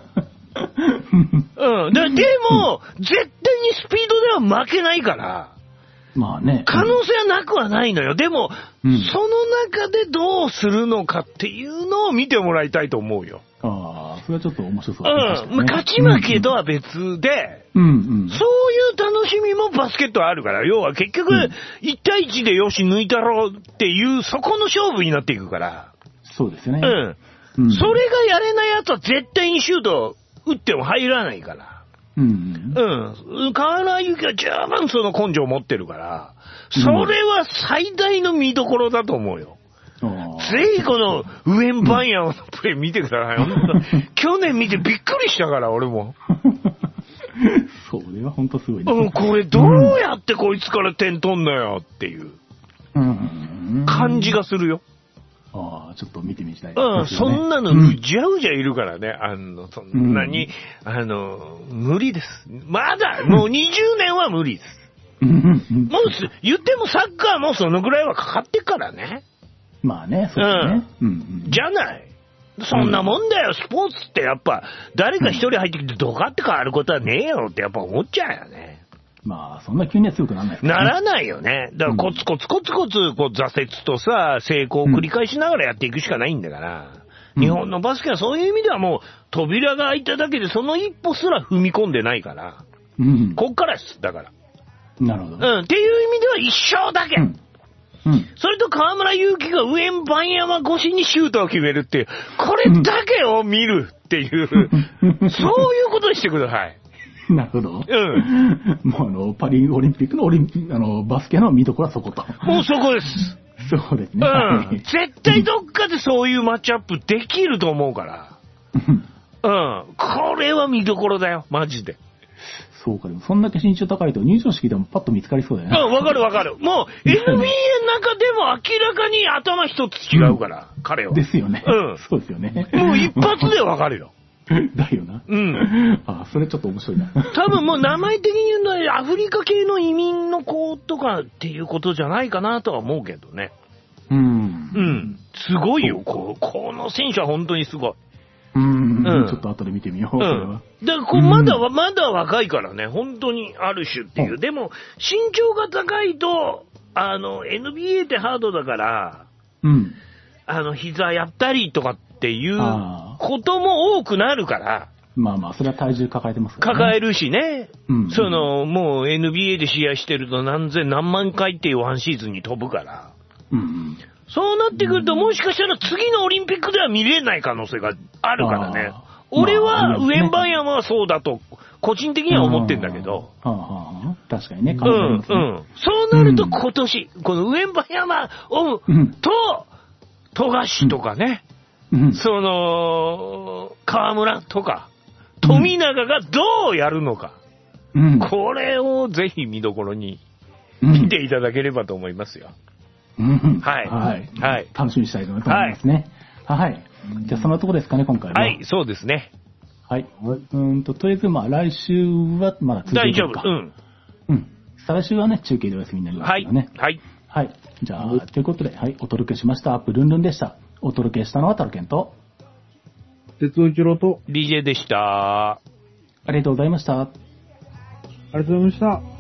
でも、絶対にスピードでは負けないから。 まあね。 可能性はなくはないのよ。でも、その中でどうするのかっていうのを見てもらいたいと思うよ。 ああ、それはちょっと面白そうですね。 勝ち負けとは別で、そういう楽しみもバスケットはあるから、要は結局、1対1でよし抜いたろうっていう、そこの勝負になっていくから。 そうですね。 それがやれないやつは絶対にシュート打っても入らないから。河原ゆきは十分その根性を持ってるから、それは最大の見どころだと思うよ。ぜひこのウエンバンヤマのプレー見てください。去年見てびっくりしたから、俺も。 それは本当すごいね。 これどうやってこいつから点取んのよっていう感じがするよ。 ああ、ちょっと見てみたい、 そんなのうじゃうじゃいるからね。そんなに、無理です。まだ、もう20年は無理です。もう、言ってもサッカーもそのぐらいはかかってからね。 まあね、そうですね。 じゃない。そんなもんだよ、スポーツってやっぱ、誰か一人入ってきてドカって変わることはねえよってやっぱ思っちゃうよね。 まあ、そんな急には強くならないですね。 ならないよね。だからコツコツこう挫折とさ、成功を繰り返しながらやっていくしかないんだから。日本のバスケはそういう意味ではもう、扉が開いただけでその一歩すら踏み込んでないから。こっからです、だから。 なるほど。 っていう意味では一生だけ。それと河村勇輝がウエンバンヤマ越しにシュートを決めるっていう、これだけを見るっていう、そういうことにしてください。 なるほど。もうパリオリンピックのバスケの見どころはそこと。 もうそこです。 そうですね。 絶対どっかでそういうマッチアップできると思うから。これは見どころだよ、マジで。 そうか、でもそんだけ身長高いと入場式でもパッと見つかりそうだよね。 わかる。もう NBA の中でも明らかに頭一つ違うから、彼は。 ですよね。そうですよね。 もう一発でわかるよ。 だよな。それちょっと面白いな。 多分もう名前的に言うのはアフリカ系の移民の子とかっていうことじゃないかなとは思うけどね。すごいよ。この選手は本当にすごい。 ちょっと後で見てみよう。それは。 だからまだ若いからね、本当にある種っていう。でも、身長が高いと、NBA ってハードだから、膝やったりとかっていうことも多くなるから。 まあ、それは体重抱えてますからね。 抱えるしね。もう NBA で試合してると何万回っていうワンシーズンに飛ぶから。そうなってくると、もしかしたら次のオリンピックでは見れない可能性があるからね。俺はウエンバンヤマはそうだと、個人的には思ってんだけど。 確かにね、 そうなると今年、このウエンバンヤマと、富樫とかね、 その、河村とか、富永がどうやるのか。これをぜひ見どころに見ていただければと思いますよ。はい。 はい。はい。楽しみにしたいと思いますね。はい。じゃあそのとこですかね、今回は。 はい、そうですね。 はい。とりあえず、来週はまだ続いてるか。 大丈夫。 再来週はね、中継でお休みになりますからね。 はい。 はい。じゃあ、ということで、はい、お届けしました。アップルンルンでした。お届けしたのはタロケンと、 鉄尾一郎と、 DJ でした。 ありがとうございました。 ありがとうございました。